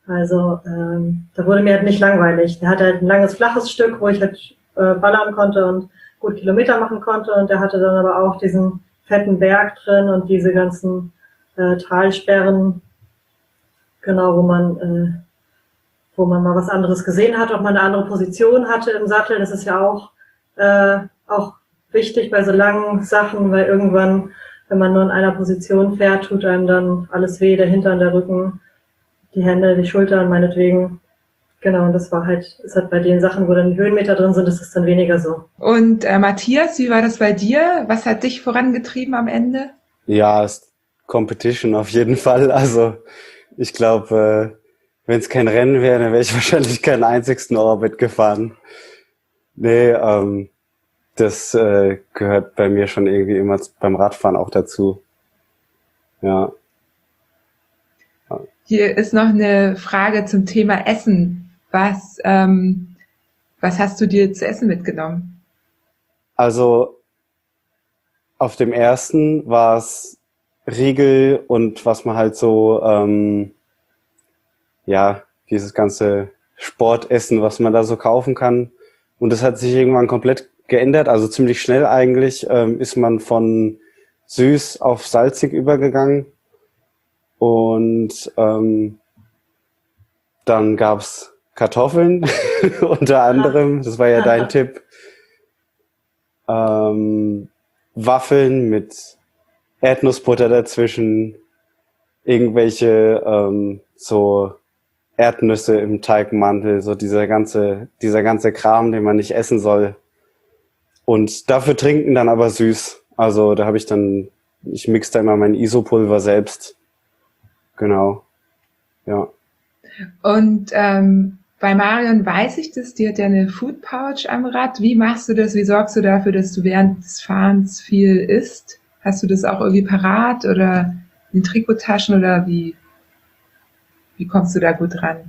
Also da wurde mir halt nicht langweilig. Der hatte halt ein langes, flaches Stück, wo ich halt ballern konnte und gut Kilometer machen konnte. Und der hatte dann aber auch diesen fetten Berg drin und diese ganzen Talsperren, genau, wo man mal was anderes gesehen hat, ob man eine andere Position hatte im Sattel. Das ist ja auch wichtig bei so langen Sachen, weil irgendwann, wenn man nur in einer Position fährt, tut einem dann alles weh, der Hintern, der Rücken, die Hände, die Schultern meinetwegen. Genau, und das ist halt bei den Sachen, wo dann die Höhenmeter drin sind, ist es dann weniger so. Und Matthias, wie war das bei dir? Was hat dich vorangetrieben am Ende? Ja, ist Competition auf jeden Fall. Also ich glaube, wenn es kein Rennen wäre, dann wäre ich wahrscheinlich keinen einzigsten Orbit gefahren. Nee, das gehört bei mir schon irgendwie immer beim Radfahren auch dazu. Ja. Hier ist noch eine Frage zum Thema Essen. Was hast du dir zu essen mitgenommen? Also auf dem ersten war es Riegel und was man halt so, ja, dieses ganze Sportessen, was man da so kaufen kann. Und das hat sich irgendwann komplett geändert, also ziemlich schnell eigentlich, ist man von süß auf salzig übergegangen. Und dann gab's Kartoffeln, unter anderem, das war ja dein Tipp. Waffeln mit Erdnussbutter dazwischen, irgendwelche so Erdnüsse im Teigmantel, so dieser ganze Kram, den man nicht essen soll. Und dafür trinken dann aber süß. Also da habe ich mixe da immer mein Isopulver selbst. Genau. Ja. Und bei Marion weiß ich das, die hat ja eine Food Pouch am Rad. Wie machst du das? Wie sorgst du dafür, dass du während des Fahrens viel isst? Hast du das auch irgendwie parat oder in Trikottaschen oder wie kommst du da gut ran?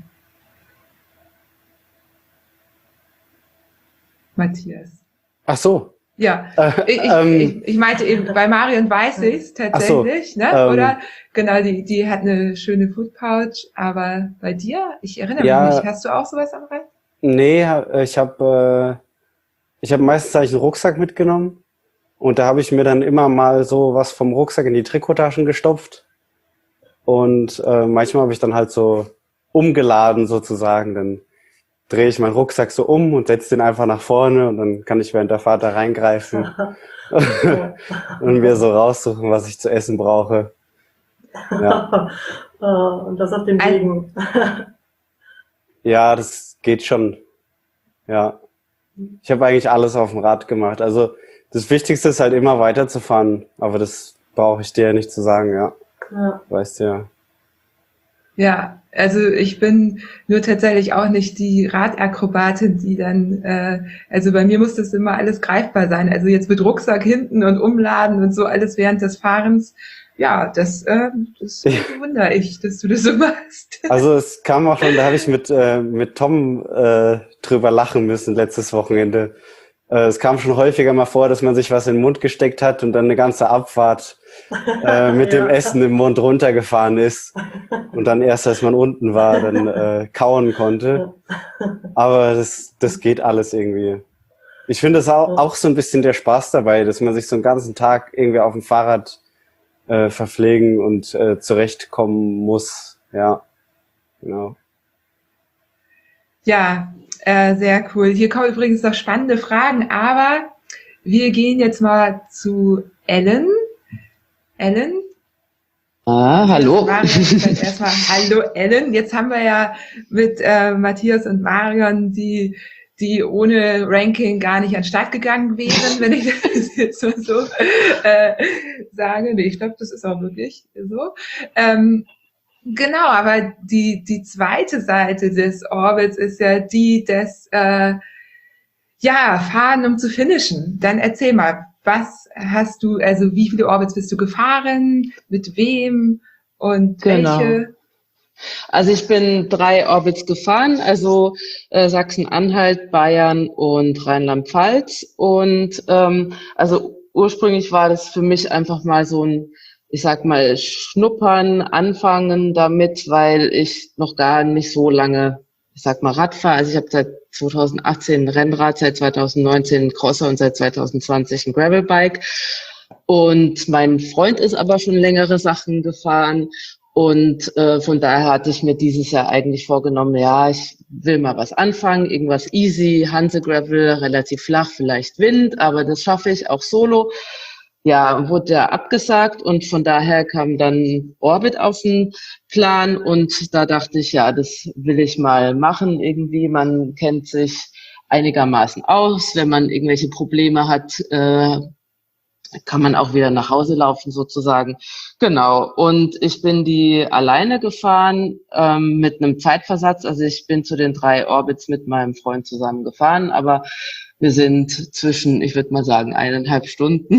Matthias. Ach so. Ja, ich meinte eben, bei Marion weiß ich es tatsächlich, so, ne? Oder? Genau, die hat eine schöne Food Pouch, aber bei dir, ich erinnere mich nicht, hast du auch sowas am Rad? Nee, ich habe meistens einen Rucksack mitgenommen und da habe ich mir dann immer mal so was vom Rucksack in die Trikottaschen gestopft und manchmal habe ich dann halt so umgeladen sozusagen, dann drehe ich meinen Rucksack so um und setze den einfach nach vorne und dann kann ich während der Fahrt da reingreifen und mir so raussuchen, was ich zu essen brauche. Ja. Und das auf den Wegen. Ja, das geht schon. Ja. Ich habe eigentlich alles auf dem Rad gemacht. Also das Wichtigste ist halt immer weiterzufahren, aber das brauche ich dir ja nicht zu sagen, ja. Weißt du ja. Ja, also ich bin nur tatsächlich auch nicht die Radakrobatin, die dann, also bei mir muss das immer alles greifbar sein. Also jetzt mit Rucksack hinten und Umladen und so alles während des Fahrens. Ja, das wundere ich, dass du das so machst. Also es kam auch schon, da habe ich mit Tom drüber lachen müssen letztes Wochenende. Es kam schon häufiger mal vor, dass man sich was in den Mund gesteckt hat und dann eine ganze Abfahrt mit dem Essen im Mund runtergefahren ist und dann erst, als man unten war, dann kauen konnte. Aber das geht alles irgendwie. Ich finde das auch so ein bisschen der Spaß dabei, dass man sich so einen ganzen Tag irgendwie auf dem Fahrrad verpflegen und zurechtkommen muss. Ja, genau. Ja, sehr cool. Hier kommen übrigens noch spannende Fragen, aber wir gehen jetzt mal zu Ellen. Ellen? Hallo. Erstmal hallo Ellen. Jetzt haben wir ja mit Matthias und Marion, die ohne Ranking gar nicht an den Start gegangen wären, wenn ich das jetzt mal so sage. Nee, ich glaube, das ist auch wirklich so. Genau, aber die zweite Seite des Orbits ist ja die des Fahren, um zu finishen. Dann erzähl mal, was hast du, also wie viele Orbits bist du gefahren, mit wem und welche? Also ich bin 3 Orbits gefahren, also Sachsen-Anhalt, Bayern und Rheinland-Pfalz. Und also ursprünglich war das für mich einfach mal so ein ich sag mal, schnuppern, anfangen damit, weil ich noch gar nicht so lange, ich sag mal, Rad fahre. Also ich habe seit 2018 ein Rennrad, seit 2019 ein Crosser und seit 2020 ein Gravelbike. Und mein Freund ist aber schon längere Sachen gefahren. Und von daher hatte ich mir dieses Jahr eigentlich vorgenommen, ja, ich will mal was anfangen, irgendwas easy, Hanse Gravel, relativ flach, vielleicht Wind, aber das schaffe ich auch solo. Ja, wurde ja abgesagt und von daher kam dann Orbit auf den Plan und da dachte ich, ja, das will ich mal machen irgendwie. Man kennt sich einigermaßen aus. Wenn man irgendwelche Probleme hat, kann man auch wieder nach Hause laufen sozusagen. Genau. Und ich bin die alleine gefahren mit einem Zeitversatz. Also ich bin zu den 3 Orbits mit meinem Freund zusammen gefahren, aber wir sind zwischen, ich würde mal sagen, 1,5 Stunden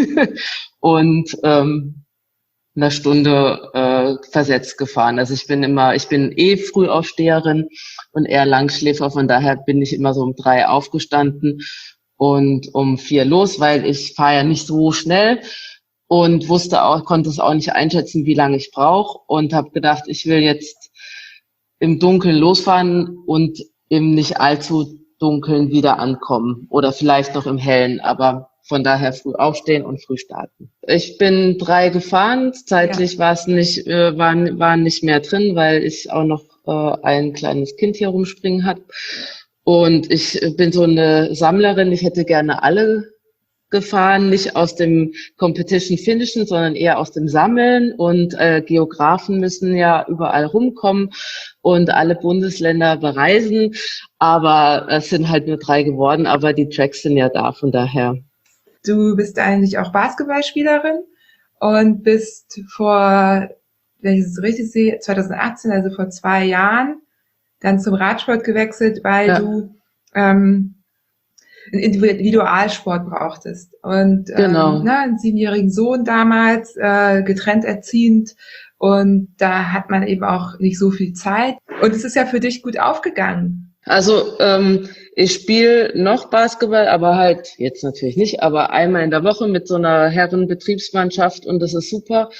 und einer Stunde versetzt gefahren. Also ich bin Frühaufsteherin und eher Langschläfer, von daher bin ich immer so um 3 aufgestanden und um 4 los, weil ich fahre ja nicht so schnell und konnte es auch nicht einschätzen, wie lange ich brauche und habe gedacht, ich will jetzt im Dunkeln losfahren und im nicht allzu Dunkeln wieder ankommen oder vielleicht noch im Hellen, aber von daher früh aufstehen und früh starten. Ich bin 3 gefahren, zeitlich war es nicht, waren nicht mehr drin, weil ich auch noch ein kleines Kind hier rumspringen hat. Und ich bin so eine Sammlerin, ich hätte gerne alle gefahren, nicht aus dem Competition Finishen, sondern eher aus dem Sammeln und Geografen müssen ja überall rumkommen und alle Bundesländer bereisen, aber es sind halt nur 3 geworden, aber die Tracks sind ja da, von daher. Du bist eigentlich auch Basketballspielerin und bist wenn ich es richtig sehe, 2018, also vor 2 Jahren, dann zum Radsport gewechselt, weil du einen Individualsport brauchtest. Und genau. Einen 7-jährigen Sohn damals, getrennt erziehend. Und da hat man eben auch nicht so viel Zeit. Und es ist ja für dich gut aufgegangen. Also ich spiele noch Basketball, aber halt jetzt natürlich nicht, aber einmal in der Woche mit so einer Herrenbetriebsmannschaft und das ist super.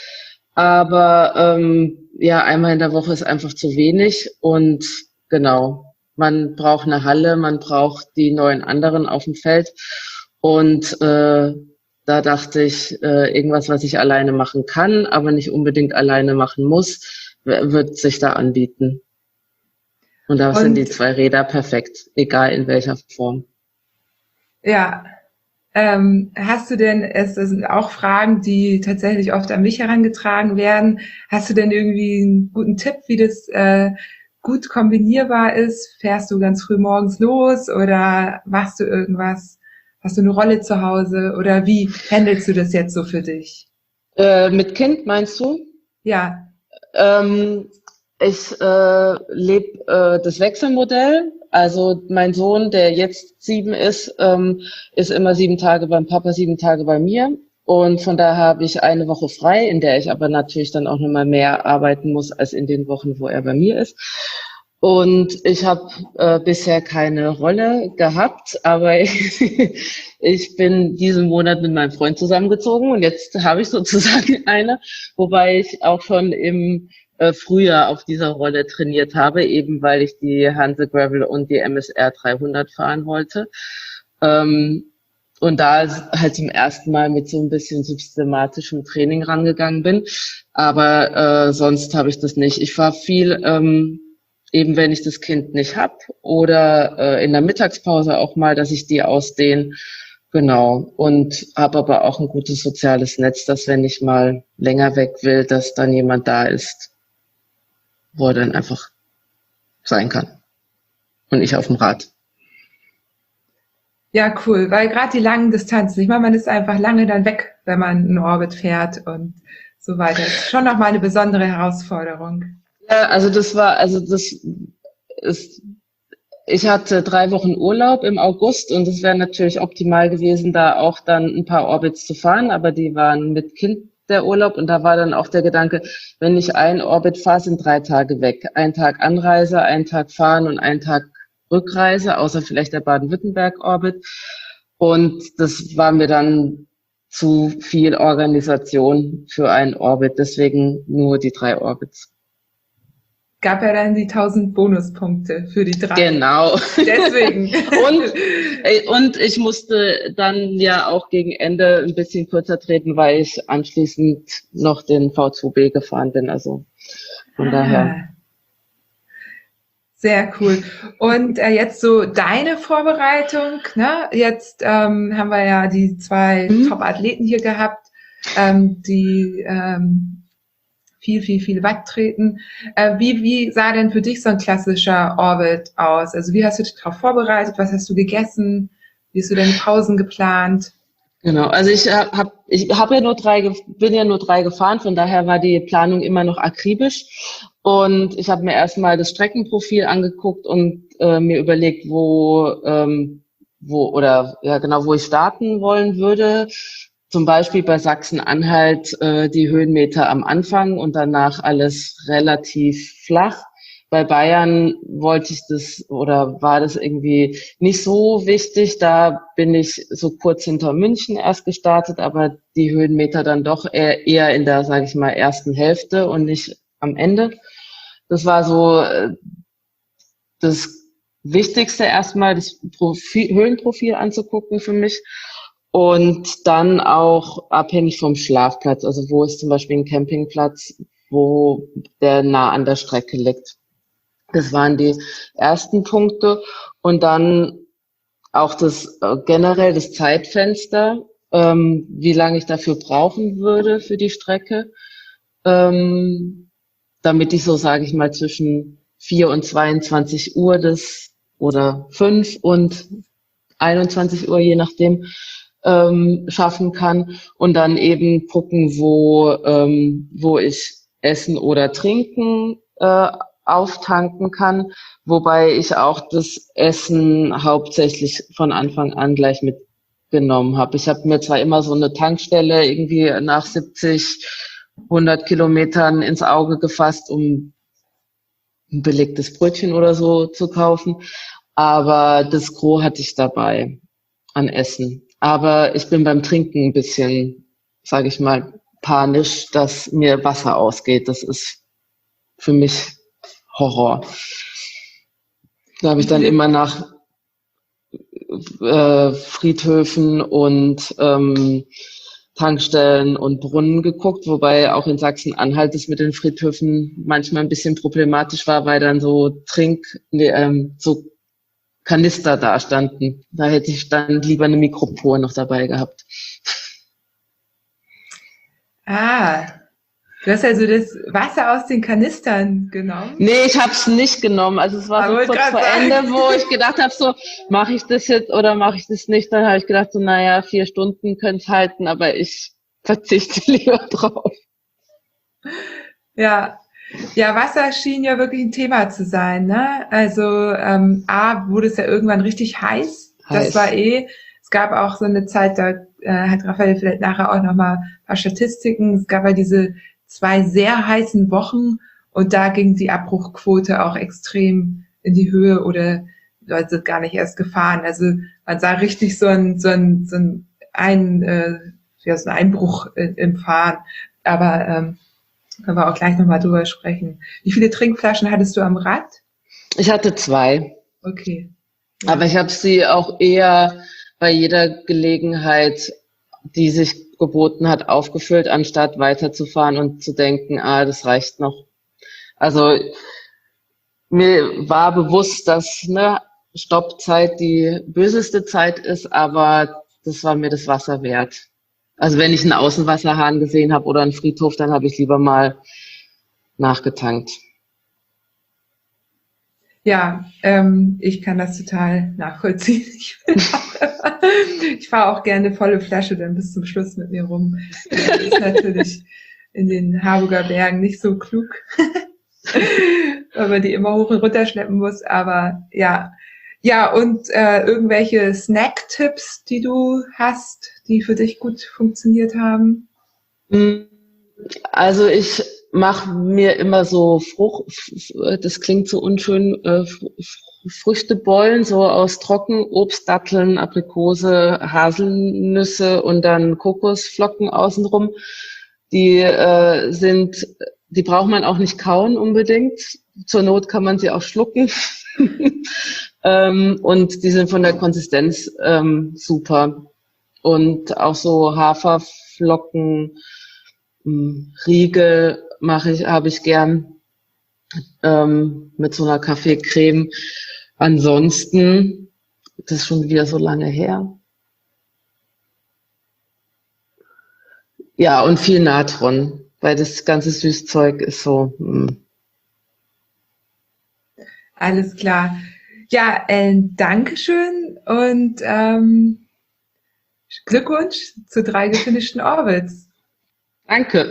Aber ja, einmal in der Woche ist einfach zu wenig und genau. Man braucht eine Halle, man braucht die 9 anderen auf dem Feld. Und da dachte ich, irgendwas, was ich alleine machen kann, aber nicht unbedingt alleine machen muss, wird sich da anbieten. Und da sind die 2 Räder perfekt, egal in welcher Form. Ja. Hast du denn, das sind auch Fragen, die tatsächlich oft an mich herangetragen werden, hast du denn irgendwie einen guten Tipp, wie das gut kombinierbar ist? Fährst du ganz früh morgens los oder machst du irgendwas? Hast du eine Rolle zu Hause oder wie handelst du das jetzt so für dich? Mit Kind meinst du? Ja. Ich lebe das Wechselmodell. Also mein Sohn, der jetzt 7 ist immer 7 Tage beim Papa, 7 Tage bei mir. Und von daher habe ich eine Woche frei, in der ich aber natürlich dann auch nochmal mehr arbeiten muss als in den Wochen, wo er bei mir ist. Und ich habe bisher keine Rolle gehabt, aber ich bin diesen Monat mit meinem Freund zusammengezogen und jetzt habe ich sozusagen eine, wobei ich auch schon im Frühjahr auf dieser Rolle trainiert habe, eben weil ich die Hanse Gravel und die MSR 300 fahren wollte. Und da halt zum ersten Mal mit so ein bisschen systematischem Training rangegangen bin. Aber sonst habe ich das nicht. Ich fahre viel, eben wenn ich das Kind nicht hab oder in der Mittagspause auch mal, dass ich die ausdehne. Genau. Und habe aber auch ein gutes soziales Netz, dass wenn ich mal länger weg will, dass dann jemand da ist, wo er dann einfach sein kann. Und ich auf dem Rad. Ja, cool, weil gerade die langen Distanzen, ich meine, man ist einfach lange dann weg, wenn man einen Orbit fährt und so weiter. Das ist schon nochmal eine besondere Herausforderung. Ja, ich hatte 3 Wochen Urlaub im August und es wäre natürlich optimal gewesen, da auch dann ein paar Orbits zu fahren, aber die waren mit Kind der Urlaub und da war dann auch der Gedanke, wenn ich einen Orbit fahre, sind 3 Tage weg. 1 Tag Anreise, 1 Tag fahren und 1 Tag Rückreise, außer vielleicht der Baden-Württemberg-Orbit. Und das war mir dann zu viel Organisation für einen Orbit, deswegen nur die 3 Orbits. Gab ja dann die 1000 Bonuspunkte für die 3. Genau. Deswegen. Und ich musste dann ja auch gegen Ende ein bisschen kürzer treten, weil ich anschließend noch den V2B gefahren bin. Also von daher. Sehr cool. Und jetzt so deine Vorbereitung, ne? Jetzt haben wir ja die 2 Top-Athleten hier gehabt, die viel Watt treten. Wie sah denn für dich so ein klassischer Orbit aus? Also wie hast du dich darauf vorbereitet? Was hast du gegessen? Wie hast du deine Pausen geplant? Genau, also ich bin ja nur 3 gefahren, von daher war die Planung immer noch akribisch. Und ich habe mir erstmal das Streckenprofil angeguckt und mir überlegt, wo ich starten wollen würde. Zum Beispiel bei Sachsen-Anhalt die Höhenmeter am Anfang und danach alles relativ flach. Bei Bayern war das irgendwie nicht so wichtig. Da bin ich so kurz hinter München erst gestartet, aber die Höhenmeter dann doch eher in der, sage ich mal, ersten Hälfte und nicht am Ende. Das war so das Wichtigste erstmal, das Höhenprofil anzugucken für mich. Und dann auch abhängig vom Schlafplatz, also wo ist zum Beispiel ein Campingplatz, wo der nah an der Strecke liegt. Das waren die ersten Punkte. Und dann auch generell das Zeitfenster, wie lange ich dafür brauchen würde für die Strecke, damit ich so, sage ich mal, zwischen 4 und 22 Uhr oder 5 und 21 Uhr, je nachdem, schaffen kann und dann eben gucken, wo ich Essen oder Trinken auftanken kann, wobei ich auch das Essen hauptsächlich von Anfang an gleich mitgenommen habe. Ich habe mir zwar immer so eine Tankstelle irgendwie nach 70, 100 Kilometern ins Auge gefasst, um ein belegtes Brötchen oder so zu kaufen, aber das Gros hatte ich dabei an Essen. Aber ich bin beim Trinken ein bisschen, sage ich mal, panisch, dass mir Wasser ausgeht. Das ist für mich Horror. Da habe ich dann immer nach Friedhöfen und Tankstellen und Brunnen geguckt, wobei auch in Sachsen-Anhalt es mit den Friedhöfen manchmal ein bisschen problematisch war, weil dann so so Kanister da standen. Da hätte ich dann lieber eine Mikropore noch dabei gehabt. Du hast also das Wasser aus den Kanistern genommen? Nee, ich habe es nicht genommen. Also es war so kurz vor Ende, wo ich gedacht habe, so, mache ich das jetzt oder mache ich das nicht? Dann habe ich gedacht, so, 4 Stunden könnte es halten, aber ich verzichte lieber drauf. Ja, Wasser schien ja wirklich ein Thema zu sein, ne? Also wurde es ja irgendwann richtig heiß. Das war es gab auch so eine Zeit, da hat Raphael vielleicht nachher auch nochmal ein paar Statistiken. Es gab ja diese 2 sehr heißen Wochen und da ging die Abbruchquote auch extrem in die Höhe oder Leute sind gar nicht erst gefahren. Also man sah richtig so ein Einbruch im Fahren. Aber können wir auch gleich nochmal drüber sprechen. Wie viele Trinkflaschen hattest du am Rad? Ich hatte 2. Okay. Ja. Aber ich habe sie auch eher bei jeder Gelegenheit, die sich geboten hat, aufgefüllt, anstatt weiterzufahren und zu denken, das reicht noch. Also mir war bewusst, dass Stoppzeit die böseste Zeit ist, aber das war mir das Wasser wert. Also wenn ich einen Außenwasserhahn gesehen habe oder einen Friedhof, dann habe ich lieber mal nachgetankt. Ja, ich kann das total nachvollziehen. Ich fahre auch gerne volle Flasche dann bis zum Schluss mit mir rum. Das ist natürlich in den Harburger Bergen nicht so klug, weil man die immer hoch und runter schleppen muss. Aber ja, und irgendwelche Snack-Tipps, die du hast, die für dich gut funktioniert haben? Also ich mache mir immer so das klingt so unschön, Früchtebollen, so aus Trockenobst, Datteln, Aprikose, Haselnüsse und dann Kokosflocken außenrum. Die braucht man auch nicht kauen unbedingt. Zur Not kann man sie auch schlucken. Und die sind von der Konsistenz super. Und auch so Haferflocken, Riegel habe ich gern mit so einer Kaffeecreme. Ansonsten, das ist schon wieder so lange her. Ja, und viel Natron, weil das ganze Süßzeug ist so. Alles klar. Ja, Dankeschön und Glückwunsch zu 3 gefinischten Orbits. Danke.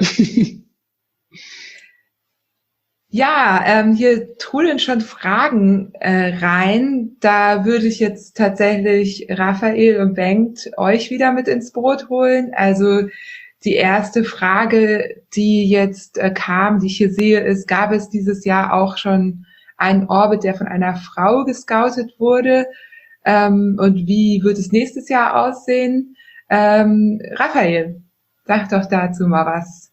Ja, hier trudeln schon Fragen rein. Da würde ich jetzt tatsächlich Raphael und Bengt euch wieder mit ins Boot holen. Also die erste Frage, die jetzt kam, die ich hier sehe, ist, gab es dieses Jahr auch schon einen Orbit, der von einer Frau gescoutet wurde? Und wie wird es nächstes Jahr aussehen? Raphael, sag doch dazu mal was.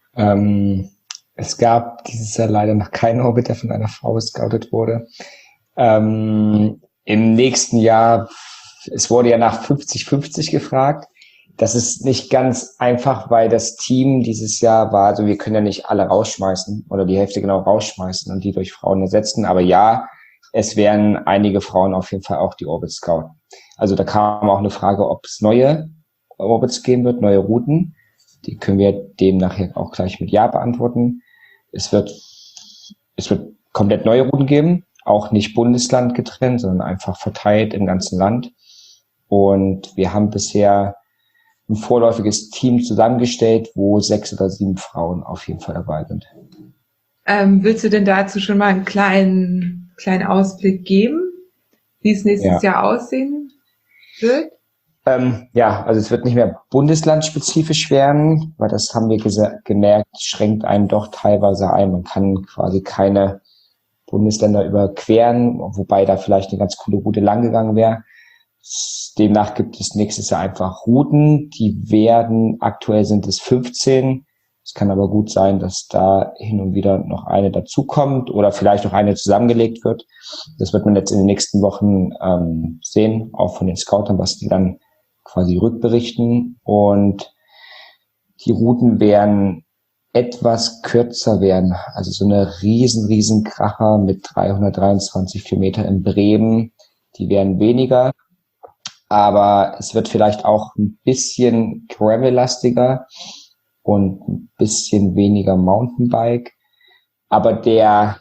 Es gab dieses Jahr leider noch keinen Orbit, der von einer Frau gescoutet wurde. Im nächsten Jahr, es wurde ja nach 50-50 gefragt. Das ist nicht ganz einfach, weil das Team dieses Jahr war, also wir können ja nicht alle rausschmeißen oder die Hälfte genau rausschmeißen und die durch Frauen ersetzen. Aber ja, es werden einige Frauen auf jeden Fall auch die Orbits scouten. Also da kam auch eine Frage, ob es neue Orbits geben wird, neue Routen. Die können wir dem nachher auch gleich mit Ja beantworten. Es wird komplett neue Routen geben, auch nicht Bundesland getrennt, sondern einfach verteilt im ganzen Land. Und wir haben bisher ein vorläufiges Team zusammengestellt, wo 6 oder 7 Frauen auf jeden Fall dabei sind. Willst du denn dazu schon mal einen kleinen Ausblick geben, wie es nächstes Jahr aussehen wird? Ja, also es wird nicht mehr bundeslandspezifisch werden, weil das haben wir gemerkt, schränkt einen doch teilweise ein. Man kann quasi keine Bundesländer überqueren, wobei da vielleicht eine ganz coole Route langgegangen wäre. Demnach gibt es nächstes Jahr einfach Routen, aktuell sind es 15. Es kann aber gut sein, dass da hin und wieder noch eine dazukommt oder vielleicht noch eine zusammengelegt wird. Das wird man jetzt in den nächsten Wochen sehen, auch von den Scoutern, was die dann quasi rückberichten. Und die Routen werden etwas kürzer werden. Also so eine riesen Kracher mit 323 Kilometer in Bremen, die werden weniger. Aber es wird vielleicht auch ein bisschen Gravel-lastiger und ein bisschen weniger Mountainbike. Aber der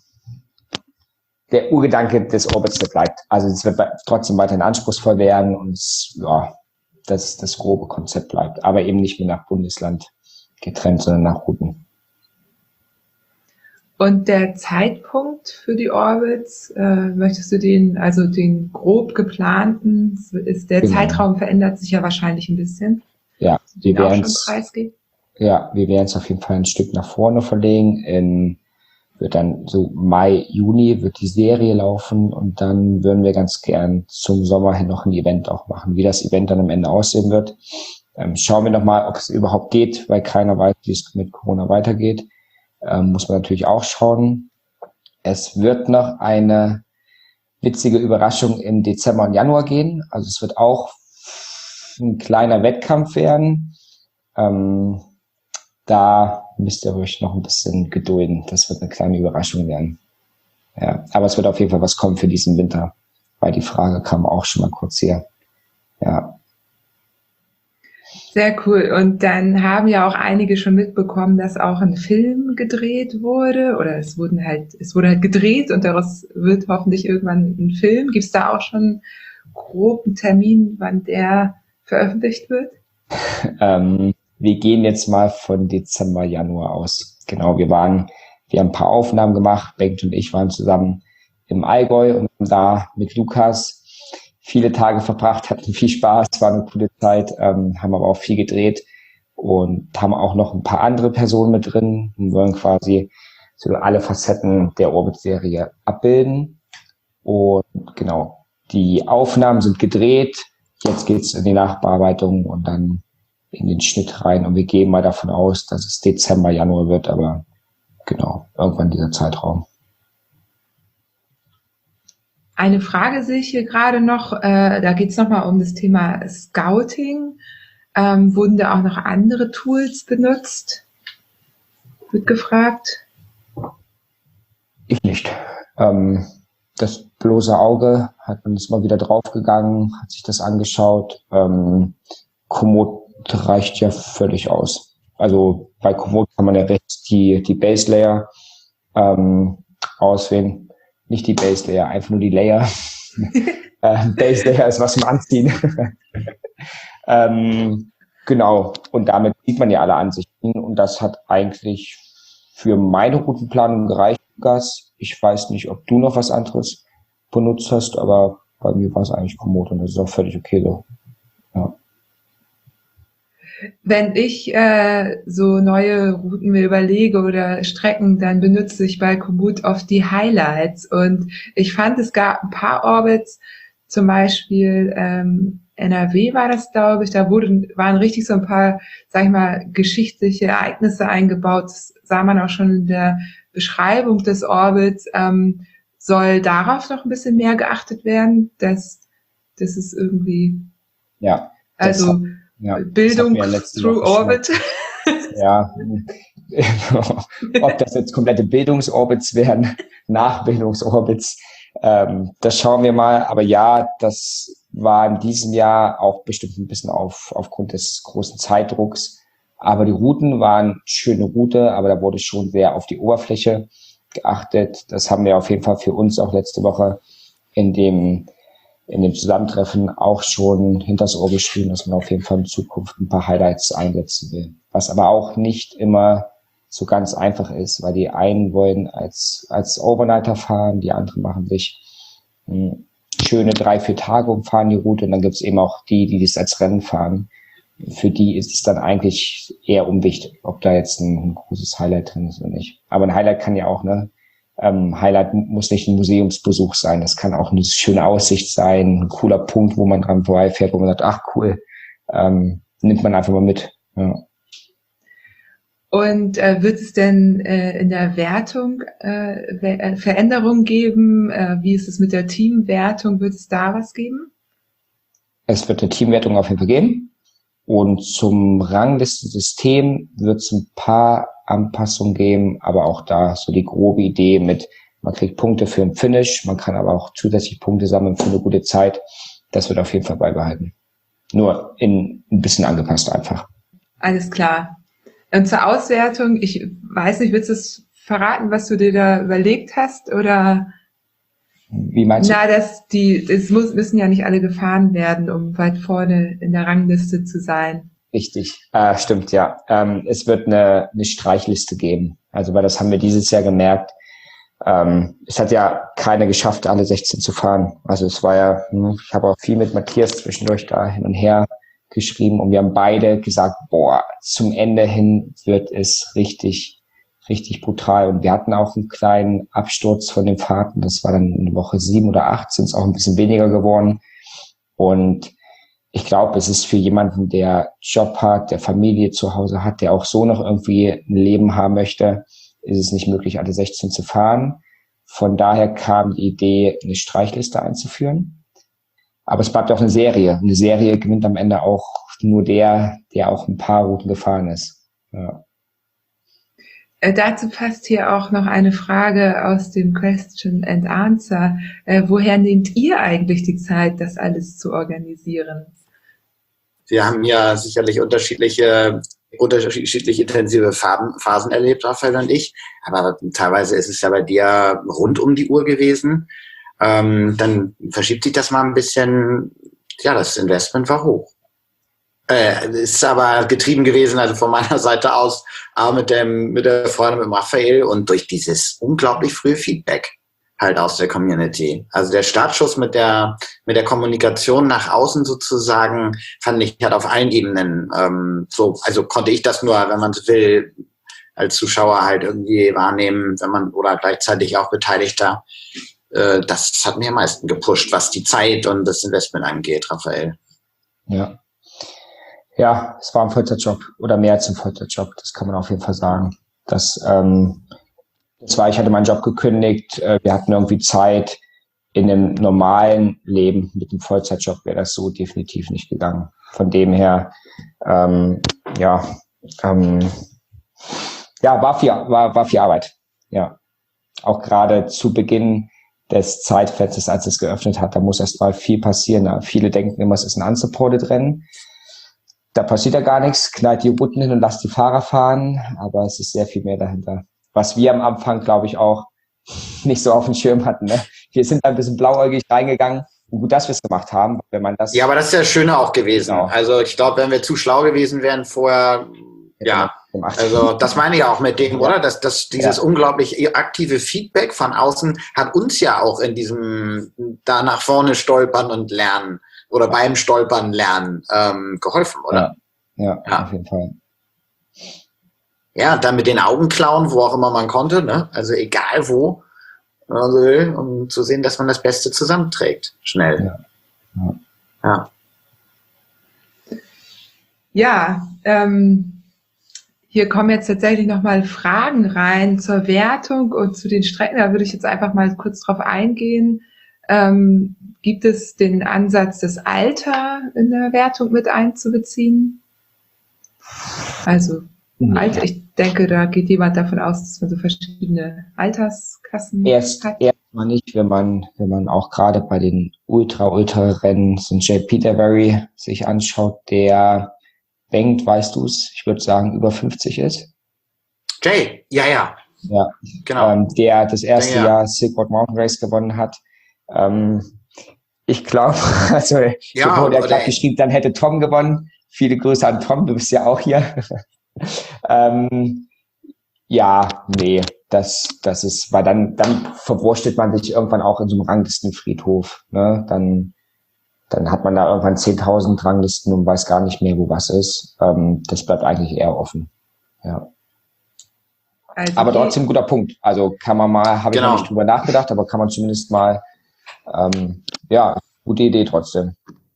Urgedanke des Orbits, der bleibt. Also es wird trotzdem weiterhin anspruchsvoll werden und das grobe Konzept bleibt. Aber eben nicht mehr nach Bundesland getrennt, sondern nach Routen. Und der Zeitpunkt für die Orbits, möchtest du den grob geplanten, der Zeitraum verändert sich ja wahrscheinlich ein bisschen. Ja, wir werden es auf jeden Fall ein Stück nach vorne verlegen. Wird dann so Mai, Juni wird die Serie laufen und dann würden wir ganz gern zum Sommer hin noch ein Event auch machen. Wie das Event dann am Ende aussehen wird, schauen wir nochmal, ob es überhaupt geht, weil keiner weiß, wie es mit Corona weitergeht. Muss man natürlich auch schauen. Es wird noch eine witzige Überraschung im Dezember und Januar gehen. Also es wird auch ein kleiner Wettkampf werden. Da müsst ihr euch noch ein bisschen gedulden. Das wird eine kleine Überraschung werden. Ja, aber es wird auf jeden Fall was kommen für diesen Winter, weil die Frage kam auch schon mal kurz hier. Ja. Sehr cool. Und dann haben ja auch einige schon mitbekommen, dass auch ein Film gedreht wurde oder es wurde halt gedreht und daraus wird hoffentlich irgendwann ein Film. Gibt es da auch schon grob einen Termin, wann der veröffentlicht wird? Wir gehen jetzt mal von Dezember, Januar aus. Genau, wir haben ein paar Aufnahmen gemacht. Bengt und ich waren zusammen im Allgäu und haben da mit Lukas viele Tage verbracht, hatten viel Spaß, war eine coole Zeit, haben aber auch viel gedreht. und haben auch noch ein paar andere Personen mit drin und wollen quasi so alle Facetten der Orbit-Serie abbilden. Und genau, die Aufnahmen sind gedreht. Jetzt geht's in die Nachbearbeitung und dann in den Schnitt rein. Und wir gehen mal davon aus, dass es Dezember, Januar wird, aber genau, irgendwann dieser Zeitraum. Eine Frage sehe ich hier gerade noch, da geht es nochmal um das Thema Scouting. Wurden da auch noch andere Tools benutzt? Wird gefragt. Ich nicht. Das bloße Auge hat man jetzt mal wieder draufgegangen, hat sich das angeschaut. Komoot reicht ja völlig aus. Also bei Komoot kann man ja rechts die Base Layer auswählen. Nicht die Base Layer, einfach nur die Layer. Base Layer ist was zum Anziehen. Genau. Und damit sieht man ja alle Ansichten. Und das hat eigentlich für meine Routenplanung gereicht, Gas. Ich weiß nicht, ob du noch was anderes benutzt hast, aber bei mir war es eigentlich Komoot und das ist auch völlig okay so. Ja. Wenn ich so neue Routen mir überlege oder Strecken, dann benutze ich bei Komoot oft die Highlights. Und ich fand, es gab ein paar Orbits, zum Beispiel NRW war das, glaube ich, da waren richtig so ein paar, sag ich mal, geschichtliche Ereignisse eingebaut. Das sah man auch schon in der Beschreibung des Orbits. Soll darauf noch ein bisschen mehr geachtet werden, dass es irgendwie, ja, also Bildung through Orbit. Ja, ob das jetzt komplette Bildungsorbits werden, Nachbildungsorbits, das schauen wir mal. Aber ja, das war in diesem Jahr auch bestimmt ein bisschen aufgrund des großen Zeitdrucks. Aber die Routen waren schöne Route, aber da wurde schon sehr auf die Oberfläche geachtet. Das haben wir auf jeden Fall für uns auch letzte Woche in dem Zusammentreffen auch schon hinters Ohr geschrieben, dass man auf jeden Fall in Zukunft ein paar Highlights einsetzen will. Was aber auch nicht immer so ganz einfach ist, weil die einen wollen als Overnighter fahren, die anderen machen sich schöne 3-4 Tage umfahren die Route und dann gibt es eben auch die das als Rennen fahren. Für die ist es dann eigentlich eher unwichtig, ob da jetzt ein großes Highlight drin ist oder nicht. Aber ein Highlight kann ja auch, Highlight muss nicht ein Museumsbesuch sein. Das kann auch eine schöne Aussicht sein, ein cooler Punkt, wo man dran vorbeifährt, wo man sagt, ach cool, nimmt man einfach mal mit. Ja. Und wird es denn in der Wertung Veränderungen geben? Wie ist es mit der Teamwertung? Wird es da was geben? Es wird eine Teamwertung auf jeden Fall geben. Und zum Ranglistensystem wird es ein paar Anpassungen geben, aber auch da so die grobe Idee mit, man kriegt Punkte für ein Finish, man kann aber auch zusätzlich Punkte sammeln für eine gute Zeit. Das wird auf jeden Fall beibehalten. Nur ein bisschen angepasst einfach. Alles klar. Und zur Auswertung, ich weiß nicht, willst du es verraten, was du dir da überlegt hast, oder? Wie meinst du? Müssen ja nicht alle gefahren werden, um weit vorne in der Rangliste zu sein. Richtig, stimmt, ja. Es wird eine Streichliste geben. Also, weil das haben wir dieses Jahr gemerkt. Es hat ja keiner geschafft, alle 16 zu fahren. Also es war ja, ich habe auch viel mit Matthias zwischendurch da hin und her geschrieben und wir haben beide gesagt, zum Ende hin wird es richtig brutal. Und wir hatten auch einen kleinen Absturz von den Fahrten. Das war dann in Woche 7 oder 8, sind es auch ein bisschen weniger geworden. Und ich glaube, es ist für jemanden, der Job hat, der Familie zu Hause hat, der auch so noch irgendwie ein Leben haben möchte, ist es nicht möglich, alle 16 zu fahren. Von daher kam die Idee, eine Streichliste einzuführen. Aber es bleibt auch eine Serie. Eine Serie gewinnt am Ende auch nur der auch ein paar Routen gefahren ist. Ja. Dazu passt hier auch noch eine Frage aus dem Question and Answer. Woher nehmt ihr eigentlich die Zeit, das alles zu organisieren? Wir haben ja sicherlich unterschiedlich intensive Phasen erlebt, Raphael und ich. Aber teilweise ist es ja bei dir rund um die Uhr gewesen. Dann verschiebt sich das mal ein bisschen. Ja, das Investment war hoch. Ist aber getrieben gewesen, also von meiner Seite aus, auch mit der Freundin, mit Raphael und durch dieses unglaublich frühe Feedback. halt aus der Community. Also der Startschuss mit der Kommunikation nach außen sozusagen, fand ich, hat auf allen Ebenen also konnte ich das nur, wenn man so will, als Zuschauer halt irgendwie wahrnehmen, wenn man oder gleichzeitig auch Beteiligter. Das hat mir am meisten gepusht, was die Zeit und das Investment angeht, Raphael. Ja. Ja, es war ein Vollzeitjob oder mehr als ein Vollzeitjob, das kann man auf jeden Fall sagen. Ich hatte meinen Job gekündigt, wir hatten irgendwie Zeit. In einem normalen Leben mit einem Vollzeitjob wäre das so definitiv nicht gegangen. Von dem her, war viel Arbeit. Ja, auch gerade zu Beginn des Zeitfensters, als es geöffnet hat, da muss erst mal viel passieren. Viele denken immer, es ist ein unsupported Rennen. Da passiert ja gar nichts, knallt die Routen hin und lasst die Fahrer fahren, aber es ist sehr viel mehr dahinter. Was wir am Anfang, glaube ich, auch nicht so auf dem Schirm hatten. Ne? Wir sind ein bisschen blauäugig reingegangen. Und gut, dass wir es gemacht haben, wenn man das... Ja, aber das ist ja das Schöne auch gewesen. Genau. Also ich glaube, wenn wir zu schlau gewesen wären vorher, also das meine ich auch mit dem, oder? Dass dieses unglaublich aktive Feedback von außen hat uns ja auch in diesem da nach vorne stolpern und lernen oder beim Stolpern lernen geholfen, oder? Ja, auf jeden Fall. Ja, dann mit den Augen klauen, wo auch immer man konnte, ne? Also egal wo, wenn man so will, um zu sehen, dass man das Beste zusammenträgt. Schnell. Ja, hier kommen jetzt tatsächlich nochmal Fragen rein zur Wertung und zu den Strecken. Da würde ich jetzt einfach mal kurz drauf eingehen. Gibt es den Ansatz, das Alter in der Wertung mit einzubeziehen? Also Alter, ich denke, da geht jemand davon aus, dass man so verschiedene Altersklassen hat. Erstmal nicht, wenn man auch gerade bei den Ultra-Rennen so einen Jay Peterberry sich anschaut, der denkt, weißt du es, ich würde sagen, über 50 ist. Jay, ja. Ja, genau. Der das erste Jahr Silkwood Mountain Race gewonnen hat. Ich glaube, also der hat geschrieben, dann hätte Tom gewonnen. Viele Grüße an Tom, du bist ja auch hier. Das ist, weil dann verwurschtelt man sich irgendwann auch in so einem Ranglistenfriedhof. Ne? Dann hat man da irgendwann 10.000 Ranglisten und weiß gar nicht mehr, wo was ist. Das bleibt eigentlich eher offen. Ja. Also aber trotzdem ein guter Punkt. Also kann man mal, habe ich noch nicht drüber nachgedacht, aber kann man zumindest mal, gute Idee trotzdem.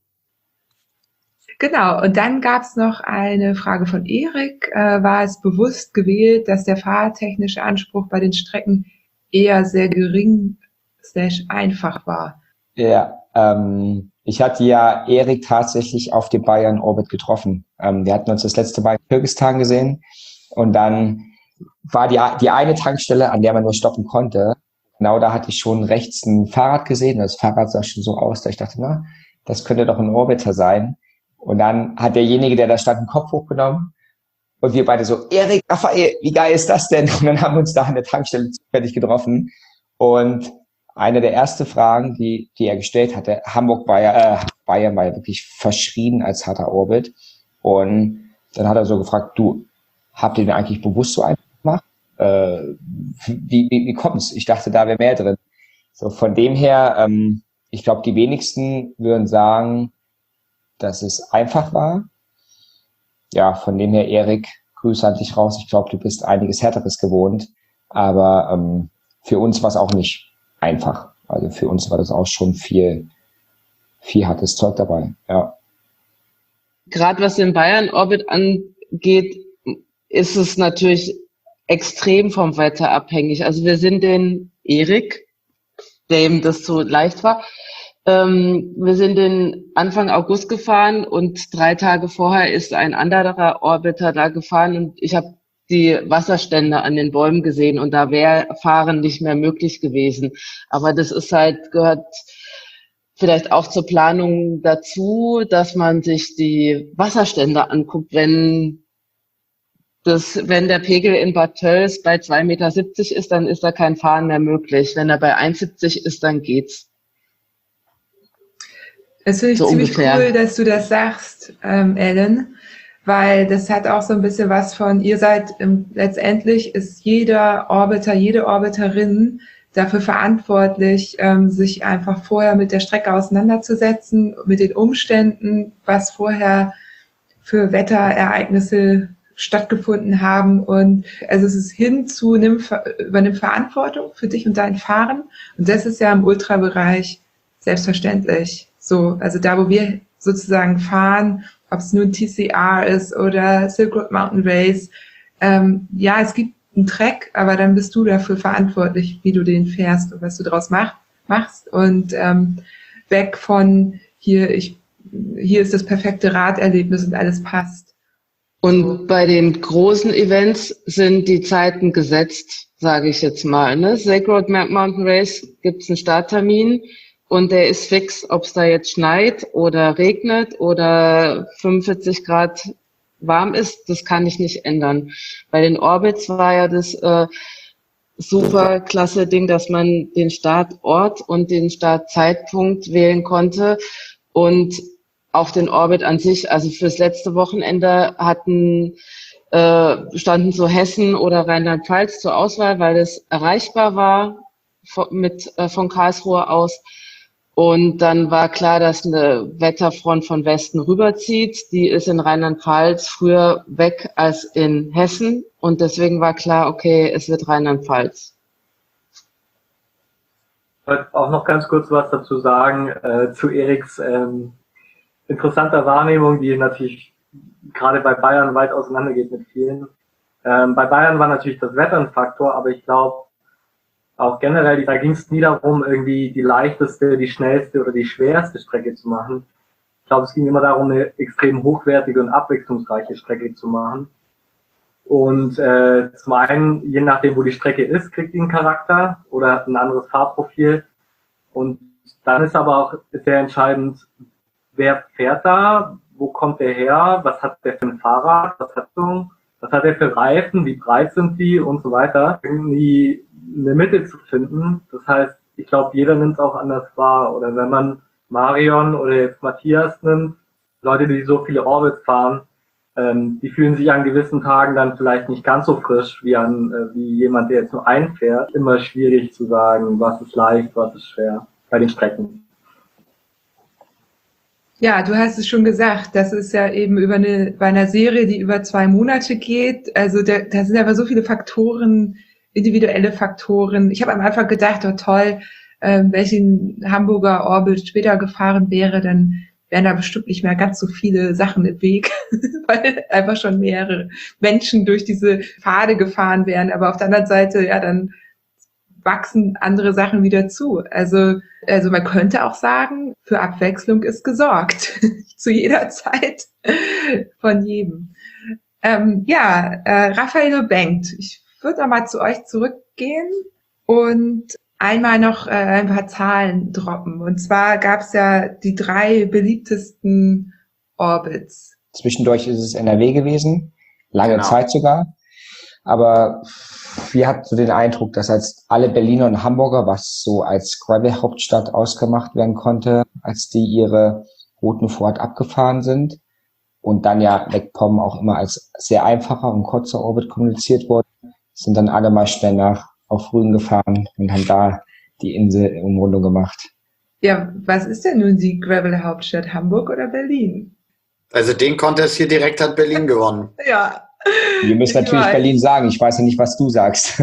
Genau, und dann gab es noch eine Frage von Erik. War es bewusst gewählt, dass der fahrtechnische Anspruch bei den Strecken eher sehr gering / einfach war? Ja, ich hatte ja Erik tatsächlich auf dem Bayern Orbit getroffen. Wir hatten uns das letzte Mal in Kirgisistan gesehen und dann war die eine Tankstelle, an der man nur stoppen konnte. Genau, da hatte ich schon rechts ein Fahrrad gesehen. Das Fahrrad sah schon so aus, dass ich dachte, das könnte doch ein Orbiter sein. Und dann hat derjenige, der da stand, den Kopf hochgenommen und wir beide so, Erik, Raphael, wie geil ist das denn? Und dann haben wir uns da an der Tankstelle zufällig getroffen. Und eine der ersten Fragen, die er gestellt hatte, Bayern war ja wirklich verschrien als harter Orbit. Und dann hat er so gefragt, du, habt ihr den eigentlich bewusst so einfach gemacht? Wie kommt's? Ich dachte, da wäre mehr drin. So, von dem her, ich glaube, die wenigsten würden sagen, dass es einfach war. Ja, von dem her, Erik, Grüße an dich raus. Ich glaube, du bist einiges Härteres gewohnt. Aber für uns war es auch nicht einfach. Also für uns war das auch schon viel hartes Zeug dabei. Ja. Gerade was den Bayern-Orbit angeht, ist es natürlich extrem vom Wetter abhängig. Also wir sind den Erik, dem das so leicht war, wir sind den Anfang August gefahren und 3 Tage vorher ist ein anderer Orbiter da gefahren und ich habe die Wasserstände an den Bäumen gesehen und da wäre Fahren nicht mehr möglich gewesen. Aber das ist halt, gehört vielleicht auch zur Planung dazu, dass man sich die Wasserstände anguckt, wenn der Pegel in Bad Tölz bei 2,70 Meter ist, dann ist da kein Fahren mehr möglich. Wenn er bei 1,70 ist, dann geht's. Das finde ich so ziemlich ungefähr. cool, dass du das sagst, Ellen, weil das hat auch so ein bisschen was von, ihr seid, letztendlich ist jeder Orbiter, jede Orbiterin dafür verantwortlich, sich einfach vorher mit der Strecke auseinanderzusetzen, mit den Umständen, was vorher für Wetterereignisse stattgefunden haben. Und also es ist hin zu übernimm Verantwortung für dich und dein Fahren. Und das ist ja im Ultrabereich selbstverständlich so. Also da, wo wir sozusagen fahren, ob es nun TCR ist oder Silk Road Mountain Race, ja, es gibt einen Track, aber dann bist du dafür verantwortlich, wie du den fährst und was du draus machst. Und weg von hier ist das perfekte Raderlebnis und alles passt. Und bei den großen Events sind die Zeiten gesetzt, sage ich jetzt mal. Ne? Silk Road Mountain Race gibt's einen Starttermin und der ist fix, ob es da jetzt schneit oder regnet oder 45 Grad warm ist, das kann ich nicht ändern. Bei den Orbits war ja das super klasse Ding, dass man den Startort und den Startzeitpunkt wählen konnte und auf den Orbit an sich, also fürs letzte Wochenende standen so Hessen oder Rheinland-Pfalz zur Auswahl, weil es erreichbar war von Karlsruhe aus. Und dann war klar, dass eine Wetterfront von Westen rüberzieht. Die ist in Rheinland-Pfalz früher weg als in Hessen. Und deswegen war klar, okay, es wird Rheinland-Pfalz. Ich wollte auch noch ganz kurz was dazu sagen, zu Eriks interessanter Wahrnehmung, die natürlich gerade bei Bayern weit auseinandergeht mit vielen. Bei Bayern war natürlich das Wetter ein Faktor, aber ich glaube auch generell, da ging es nie darum, irgendwie die leichteste, die schnellste oder die schwerste Strecke zu machen. Ich glaube, es ging immer darum, eine extrem hochwertige und abwechslungsreiche Strecke zu machen. Und zum einen, je nachdem, wo die Strecke ist, kriegt die einen Charakter oder hat ein anderes Fahrprofil. Und dann ist aber auch sehr entscheidend, wer fährt da, wo kommt der her, was hat der für ein Fahrrad, was hat der für Reifen, wie breit sind die und so weiter. Irgendwie eine Mitte zu finden. Das heißt, ich glaube, jeder nimmt es auch anders wahr. Oder wenn man Marion oder jetzt Matthias nimmt, Leute, die so viele Orbits fahren, die fühlen sich an gewissen Tagen dann vielleicht nicht ganz so frisch wie jemand, der jetzt nur einfährt. Immer schwierig zu sagen, was ist leicht, was ist schwer bei den Strecken. Ja, du hast es schon gesagt, das ist ja eben bei einer Serie, die über 2 Monate geht. Also da sind aber so viele Faktoren, individuelle Faktoren. Ich habe am Anfang gedacht, oh toll, welchen Hamburger Orbit später gefahren wäre, dann wären da bestimmt nicht mehr ganz so viele Sachen im Weg, weil einfach schon mehrere Menschen durch diese Pfade gefahren wären. Aber auf der anderen Seite, ja, dann wachsen andere Sachen wieder zu. Also man könnte auch sagen, für Abwechslung ist gesorgt. Zu jeder Zeit von jedem. Raphael Bengt, ich würde noch mal zu euch zurückgehen und einmal noch ein paar Zahlen droppen. Und zwar gab es ja die 3 beliebtesten Orbits. Zwischendurch ist es NRW gewesen, lange Zeit sogar. Aber wir hatten so den Eindruck, dass als alle Berliner und Hamburger, was so als Gravel-Hauptstadt ausgemacht werden konnte, als die ihre Routen vor Ort abgefahren sind und dann ja MacPom auch immer als sehr einfacher und kurzer Orbit kommuniziert wurde, sind dann alle mal schnell auf Rügen gefahren und haben da die Insel-Umrundung gemacht. Ja, was ist denn nun die Gravel-Hauptstadt, Hamburg oder Berlin? Also den Contest hier direkt hat Berlin gewonnen. Ja. Ihr müsst natürlich Berlin sagen. Ich weiß ja nicht, was du sagst.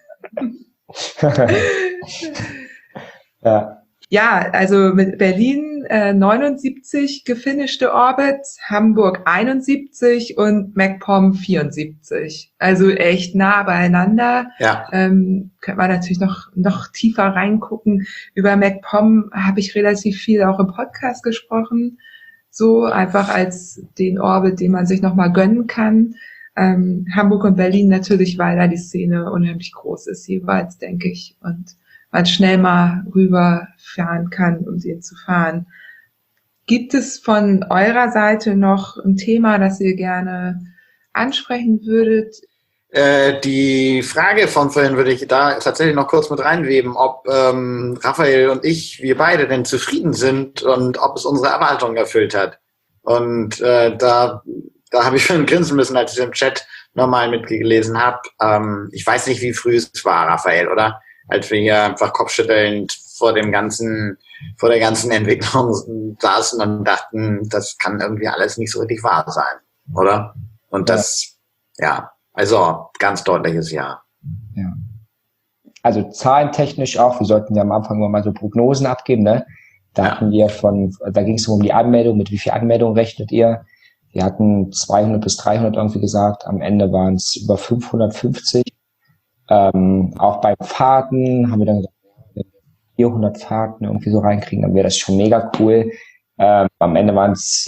Ja, also mit Berlin 79 gefinischte Orbits, Hamburg 71 und MacPom 74. Also echt nah beieinander. Ja. Könnte man natürlich noch tiefer reingucken. Über MacPom habe ich relativ viel auch im Podcast gesprochen. So einfach als den Orbit, den man sich nochmal gönnen kann. Hamburg und Berlin natürlich, weil da die Szene unheimlich groß ist jeweils, denke ich. Und man schnell mal rüberfahren kann, um den zu fahren. Gibt es von eurer Seite noch ein Thema, das ihr gerne ansprechen würdet? Die Frage von vorhin würde ich da tatsächlich noch kurz mit reinweben, ob Raphael und wir beide denn zufrieden sind und ob es unsere Erwartungen erfüllt hat. Und da habe ich schon grinsen müssen, als ich es im Chat nochmal mitgelesen habe. Ich weiß nicht, wie früh es war, Raphael, oder? als wir hier einfach kopfschüttelnd vor der ganzen Entwicklung saßen und dachten, das kann irgendwie alles nicht so richtig wahr sein, oder? Und das, also ganz deutliches Ja. Ja. Also zahlentechnisch auch, wir sollten ja am Anfang mal so Prognosen abgeben, ne? Da hatten wir da ging es um die Anmeldung, mit wie viel Anmeldungen rechnet ihr? Wir hatten 200 bis 300 irgendwie gesagt, am Ende waren es über 550. Auch bei Fahrten haben wir dann gesagt, wenn wir 400 Fahrten irgendwie so reinkriegen, dann wäre das schon mega cool. Am Ende waren es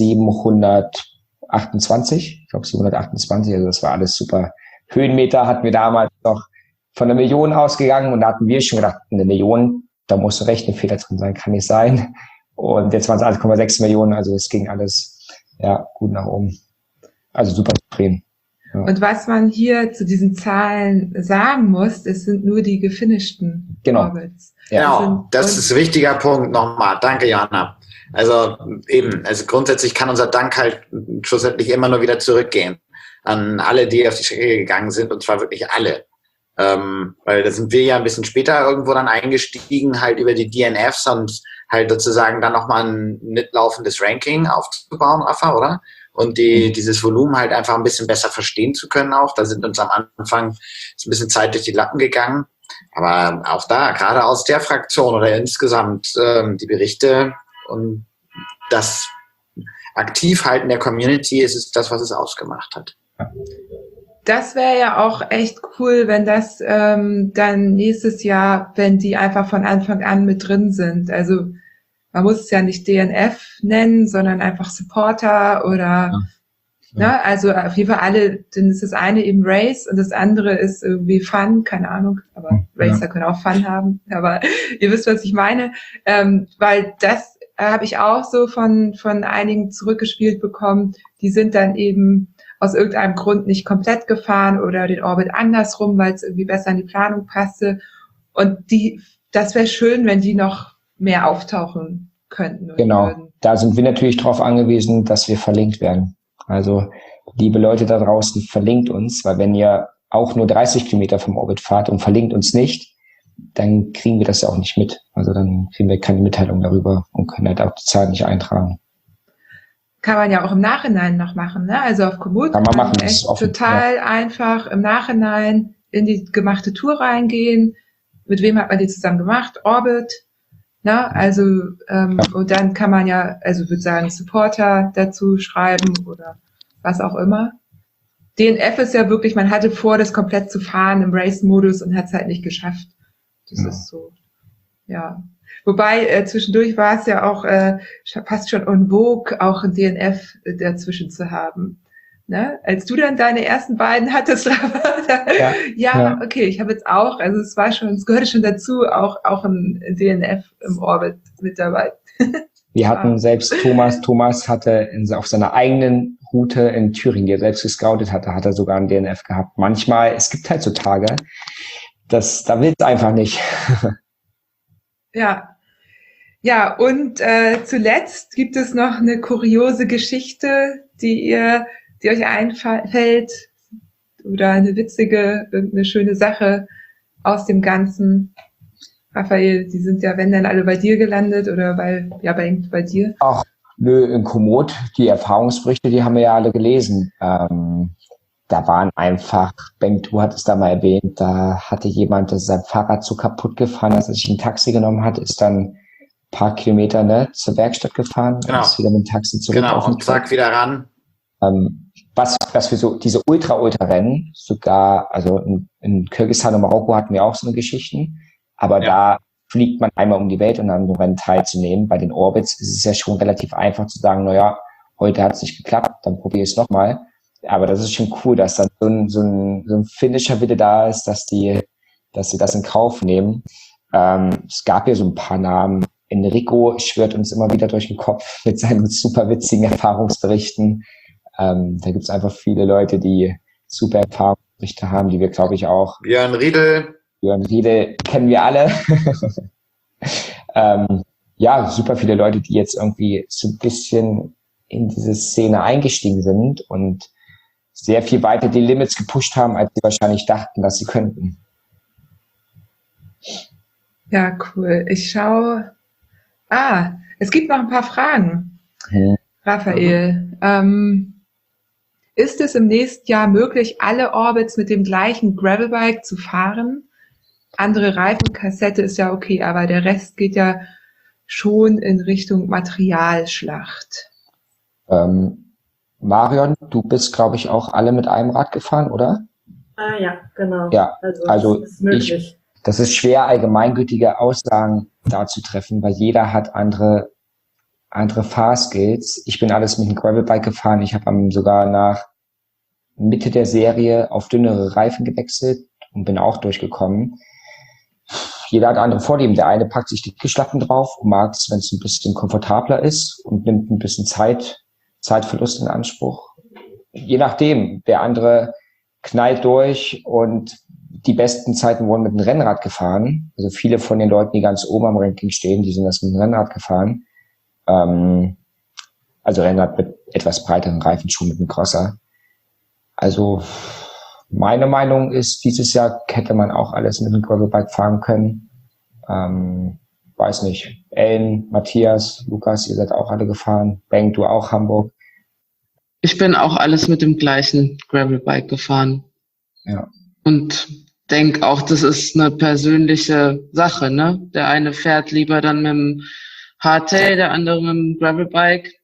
728, ich glaube 728, also das war alles super. Höhenmeter hatten wir damals noch von 1 Million ausgegangen und da hatten wir schon gedacht, 1 Million, da muss ein Rechnungsfehler drin sein, kann nicht sein. Und jetzt waren es 1,6 Millionen, also es ging alles gut nach oben. Also super zufrieden. Ja. Und was man hier zu diesen Zahlen sagen muss, es sind nur die gefinischten Orbits. Genau, das ist ein wichtiger Punkt nochmal. Danke, Johanna. Also grundsätzlich kann unser Dank halt schlussendlich immer nur wieder zurückgehen an alle, die auf die Strecke gegangen sind, und zwar wirklich alle. Weil da sind wir ja ein bisschen später irgendwo dann eingestiegen, halt über die DNFs und halt sozusagen dann nochmal ein mitlaufendes Ranking aufzubauen, Rafa, oder? Und dieses Volumen halt einfach ein bisschen besser verstehen zu können auch. Da sind uns am Anfang ein bisschen Zeit durch die Lappen gegangen. Aber auch da, gerade aus der Fraktion oder insgesamt die Berichte und das Aktivhalten der Community ist das, was es ausgemacht hat. Das wäre ja auch echt cool, wenn das dann nächstes Jahr, wenn die einfach von Anfang an mit drin sind. Also man muss es ja nicht DNF nennen, sondern einfach Supporter oder ne, also auf jeden Fall alle, dann ist das eine eben Race und das andere ist irgendwie Fun, keine Ahnung, aber Racer können auch Fun haben, aber ihr wisst, was ich meine, weil das habe ich auch so von einigen zurückgespielt bekommen, die sind dann eben aus irgendeinem Grund nicht komplett gefahren oder den Orbit andersrum, weil es irgendwie besser in die Planung passte. Und das wäre schön, wenn die noch mehr auftauchen könnten. Genau, da sind wir natürlich darauf angewiesen, dass wir verlinkt werden. Also, liebe Leute da draußen, verlinkt uns, weil wenn ihr auch nur 30 Kilometer vom Orbit fahrt und verlinkt uns nicht, dann kriegen wir das ja auch nicht mit. Also dann kriegen wir keine Mitteilung darüber und können halt auch die Zahlen nicht eintragen. Kann man ja auch im Nachhinein noch machen, ne? Also auf Komoot kann man machen, echt total einfach im Nachhinein in die gemachte Tour reingehen. Mit wem hat man die zusammen gemacht? Orbit, ne? Also und dann kann man ja, also würde sagen Supporter dazu schreiben oder was auch immer. DNF ist ja wirklich, man hatte vor, das komplett zu fahren im Race-Modus und hat es halt nicht geschafft. Das ist so, ja. Wobei zwischendurch war es ja auch fast schon en vogue, auch ein DNF dazwischen zu haben. Ne? Als du dann deine ersten beiden hattest, okay, ich habe jetzt auch, also es gehörte schon dazu, auch ein DNF im Orbit mit dabei. Wir hatten selbst Thomas hatte auf seiner eigenen Route in Thüringen, die er selbst gescoutet hatte, hat er sogar einen DNF gehabt. Manchmal, es gibt halt so Tage, da will es einfach nicht. Ja, und zuletzt gibt es noch eine kuriose Geschichte, die euch einfällt oder eine witzige, irgendeine schöne Sache aus dem Ganzen. Raphael, die sind ja, wenn dann alle bei dir gelandet oder bei dir. Ach, nö, in Komoot, die Erfahrungsberichte, die haben wir ja alle gelesen. Da waren einfach, Ben, du hattest da mal erwähnt, da hatte jemand, das sein Fahrrad so kaputt gefahren, dass er sich ein Taxi genommen hat, ist dann ein paar Kilometer zur Werkstatt gefahren, ist wieder mit dem Taxi zurück. Genau, und zack, wieder ran. Was für so diese Ultra-Rennen, sogar, also in Kirgisistan und Marokko hatten wir auch so eine Geschichten, aber da fliegt man einmal um die Welt und dann am Rennen teilzunehmen. Bei den Orbits ist es ja schon relativ einfach zu sagen, naja, heute hat es nicht geklappt, dann probiere ich es nochmal. Aber das ist schon cool, dass dann so ein Finisher bitte da ist, dass sie das in Kauf nehmen. Es gab ja so ein paar Namen. Enrico schwirrt uns immer wieder durch den Kopf mit seinen super witzigen Erfahrungsberichten. Da gibt es einfach viele Leute, die super Erfahrungsberichte haben, die wir, glaube ich, auch. Björn Riedel kennen wir alle. Super viele Leute, die jetzt irgendwie so ein bisschen in diese Szene eingestiegen sind und sehr viel weiter die Limits gepusht haben, als sie wahrscheinlich dachten, dass sie könnten. Ja, cool. Ich schaue. Es gibt noch ein paar Fragen. Ja. Raphael, ist es im nächsten Jahr möglich, alle Orbits mit dem gleichen Gravelbike zu fahren? Andere Reifenkassette ist ja okay, aber der Rest geht ja schon in Richtung Materialschlacht. Marion, du bist, glaube ich, auch alle mit einem Rad gefahren, oder? Ja, genau. Ja, also das ist möglich. Das ist schwer, allgemeingültige Aussagen da zu treffen, weil jeder hat andere Fahrskills. Ich bin alles mit einem Gravelbike gefahren. Ich habe sogar nach Mitte der Serie auf dünnere Reifen gewechselt und bin auch durchgekommen. Jeder hat andere Vorlieben. Der eine packt sich dicke Schlappen drauf und mag es, wenn es ein bisschen komfortabler ist und nimmt ein bisschen Zeitverlust in Anspruch. Je nachdem. Der andere knallt durch und die besten Zeiten wurden mit dem Rennrad gefahren. Also viele von den Leuten, die ganz oben am Ranking stehen, die sind das mit dem Rennrad gefahren. Also Rennrad mit etwas breiteren Reifen, schon mit einem Crosser. Also meine Meinung ist, dieses Jahr hätte man auch alles mit dem Gravelbike fahren können. Weiß nicht. Ellen, Matthias, Lukas, ihr seid auch alle gefahren. Bengt, du auch Hamburg. Ich bin auch alles mit dem gleichen Gravelbike gefahren. Ja. Und denke auch, das ist eine persönliche Sache, ne? Der eine fährt lieber dann mit dem Hardtail, der andere mit dem Gravelbike.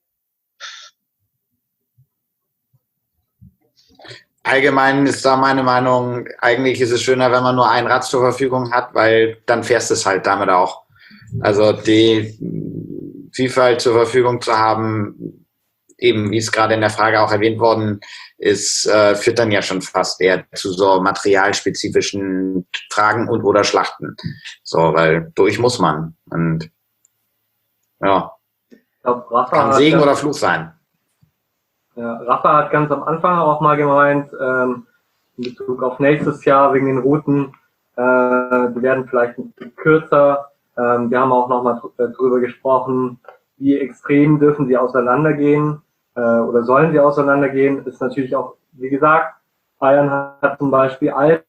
Allgemein ist da meine Meinung, eigentlich ist es schöner, wenn man nur ein Rad zur Verfügung hat, weil dann fährst du es halt damit auch. Also die Vielfalt zur Verfügung zu haben, eben wie es gerade in der Frage auch erwähnt worden ist, führt dann ja schon fast eher zu so materialspezifischen Fragen und oder Schlachten. So, weil durch muss man. Und ja, Ich glaub, Rafa kann Segen oder Fluch sein. Ja, Rafa hat ganz am Anfang auch mal gemeint, in Bezug auf nächstes Jahr wegen den Routen, die werden vielleicht ein bisschen kürzer. Wir haben auch nochmal drüber gesprochen, wie extrem dürfen sie auseinandergehen oder sollen sie auseinandergehen. Ist natürlich auch, wie gesagt, Bayern hat zum Beispiel Alpen,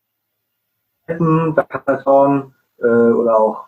da kann man schauen, oder auch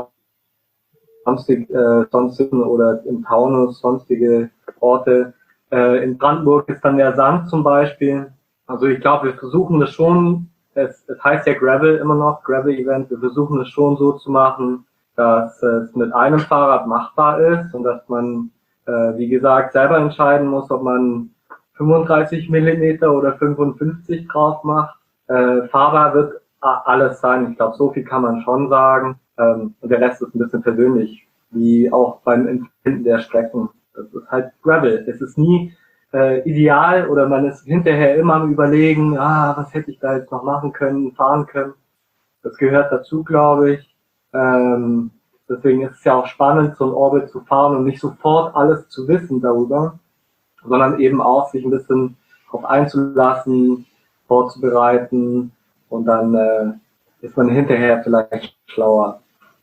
sonstigen oder im Taunus, sonstige Orte. In Brandenburg ist dann der Sand zum Beispiel. Also ich glaube, wir versuchen das schon, es heißt ja Gravel immer noch, Gravel-Event, wir versuchen es schon so zu machen, dass es mit einem Fahrrad machbar ist und dass man, wie gesagt, selber entscheiden muss, ob man 35 Millimeter oder 55 drauf macht. Fahrbar wird alles sein. Ich glaube, so viel kann man schon sagen. Und der Rest ist ein bisschen persönlich, wie auch beim Empfinden der Strecken. Das ist halt Gravel. Es ist nie ideal oder man ist hinterher immer am Überlegen, was hätte ich da jetzt noch machen können, fahren können. Das gehört dazu, glaube ich. Deswegen ist es ja auch spannend, so ein Orbit zu fahren und nicht sofort alles zu wissen darüber, sondern eben auch sich ein bisschen darauf einzulassen, vorzubereiten und dann ist man hinterher vielleicht schlauer.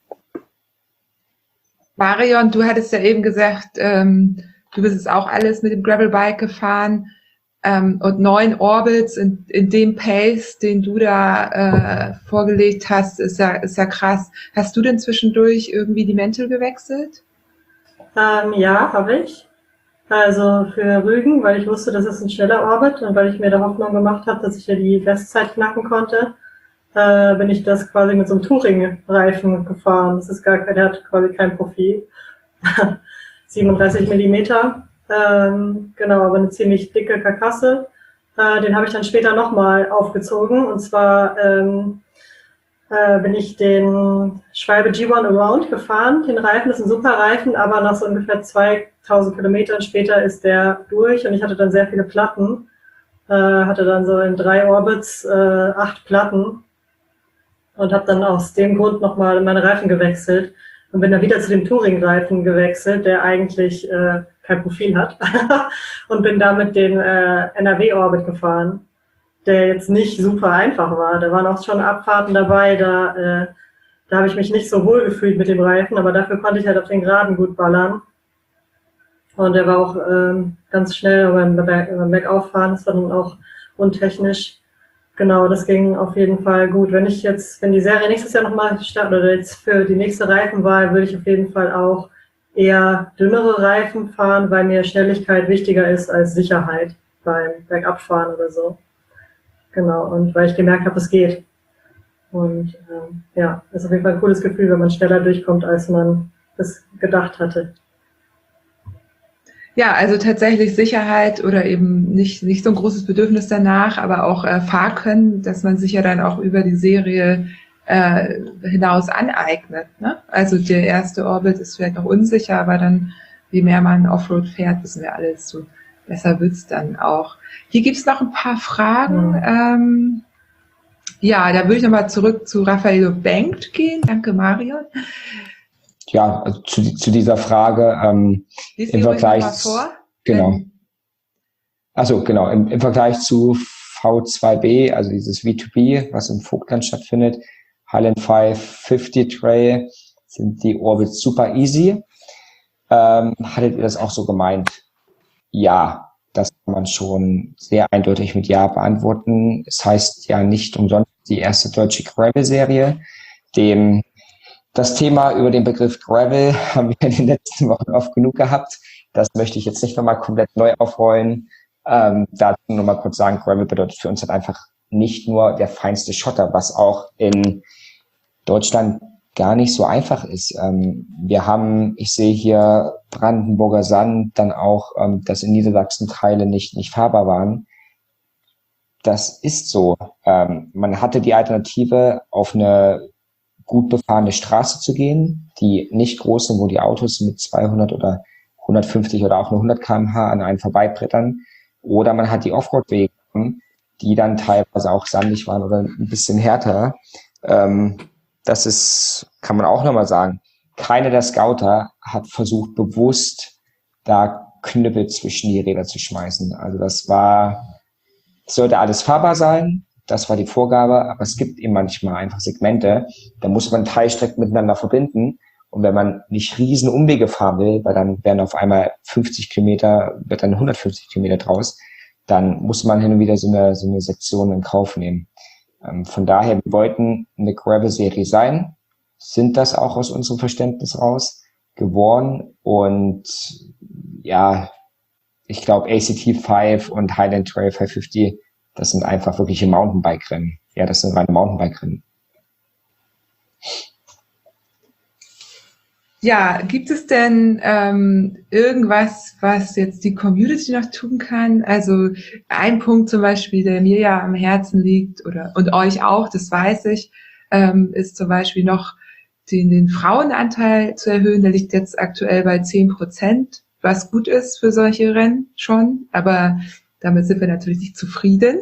Marion, du hattest ja eben gesagt, du bist es auch alles mit dem Gravelbike gefahren und 9 Orbits in dem Pace, den du da vorgelegt hast, ist ja krass. Hast du denn zwischendurch irgendwie die Mäntel gewechselt? Ja, habe ich. Also für Rügen, weil ich wusste, das ist ein schneller Orbit und weil ich mir da Hoffnung gemacht habe, dass ich ja die Bestzeit knacken konnte, bin ich das quasi mit so einem Touring-Reifen gefahren. Das ist der hat quasi kein Profil. 37 Millimeter, genau, aber eine ziemlich dicke Karkasse. Den habe ich dann später nochmal aufgezogen und zwar bin ich den Schwalbe G1 Around gefahren. Den Reifen ist ein super Reifen, aber nach so ungefähr 2000 Kilometern später ist der durch und ich hatte dann sehr viele Platten. Hatte dann so in 3 Orbits 8 Platten und habe dann aus dem Grund nochmal meine Reifen gewechselt und bin dann wieder zu dem Touring-Reifen gewechselt, der eigentlich kein Profil hat und bin damit den NRW-Orbit gefahren, der jetzt nicht super einfach war. Da waren auch schon Abfahrten dabei, da habe ich mich nicht so wohl gefühlt mit dem Reifen, aber dafür konnte ich halt auf den Geraden gut ballern. Und der war auch ganz schnell beim Bergauffahren, das war dann auch untechnisch. Genau, das ging auf jeden Fall gut. Wenn die Serie nächstes Jahr nochmal startet oder jetzt für die nächste Reifenwahl, würde ich auf jeden Fall auch eher dünnere Reifen fahren, weil mir Schnelligkeit wichtiger ist als Sicherheit beim Bergabfahren oder so. Genau, und weil ich gemerkt habe, es geht. Und ja, das ist auf jeden Fall ein cooles Gefühl, wenn man schneller durchkommt, als man es gedacht hatte. Ja, also tatsächlich Sicherheit oder eben nicht so ein großes Bedürfnis danach, aber auch Fahrkönnen, dass man sich ja dann auch über die Serie hinaus aneignet. Ne? Also der erste Orbit ist vielleicht noch unsicher, aber dann, je mehr man Offroad fährt, wissen wir alles, desto besser wird's dann auch. Hier gibt's noch ein paar Fragen. Ja, da würde ich nochmal zurück zu Raffaello Bengt gehen. Danke, Marion. Ja, also zu dieser Frage im Vergleich genau. Also genau, im Vergleich zu V2B, also dieses V2B, was im Vogtland stattfindet, Highland 550 Trail, sind die Orbits super easy. Hattet ihr das auch so gemeint? Ja, das kann man schon sehr eindeutig mit Ja beantworten. Es heißt ja nicht umsonst die erste deutsche Gravel-Serie. Das Thema über den Begriff Gravel haben wir in den letzten Wochen oft genug gehabt. Das möchte ich jetzt nicht nochmal komplett neu aufrollen. Dazu nochmal kurz sagen, Gravel bedeutet für uns halt einfach nicht nur der feinste Schotter, was auch in Deutschland gar nicht so einfach ist. Wir haben, ich sehe hier Brandenburger Sand, dann auch, dass in Niedersachsen Teile nicht fahrbar waren. Das ist so. Man hatte die Alternative, auf eine gut befahrene Straße zu gehen, die nicht groß sind, wo die Autos mit 200 oder 150 oder auch nur 100 km/h an einen vorbeibrettern. Oder man hat die Offroad-Wege, die dann teilweise auch sandig waren oder ein bisschen härter. Das ist, kann man auch nochmal sagen, keiner der Scouter hat versucht, bewusst da Knüppel zwischen die Räder zu schmeißen. Also es sollte alles fahrbar sein. Das war die Vorgabe, aber es gibt eben manchmal einfach Segmente, da muss man Teilstrecken miteinander verbinden. Und wenn man nicht riesen Umwege fahren will, weil dann werden auf einmal 50 Kilometer, wird dann 150 Kilometer draus, dann muss man hin und wieder so eine Sektion in Kauf nehmen. Von daher, wir wollten eine Gravel-Serie sein, sind das auch aus unserem Verständnis raus geworden. Und ja, ich glaube ACT 5 und Highland Trail 550, das sind einfach wirkliche Mountainbike-Rennen. Ja, das sind reine Mountainbike-Rennen. Ja, gibt es denn irgendwas, was jetzt die Community noch tun kann? Also ein Punkt zum Beispiel, der mir ja am Herzen liegt und euch auch, das weiß ich, ist zum Beispiel noch den Frauenanteil zu erhöhen. Der liegt jetzt aktuell bei 10%, was gut ist für solche Rennen schon, aber damit sind wir natürlich nicht zufrieden.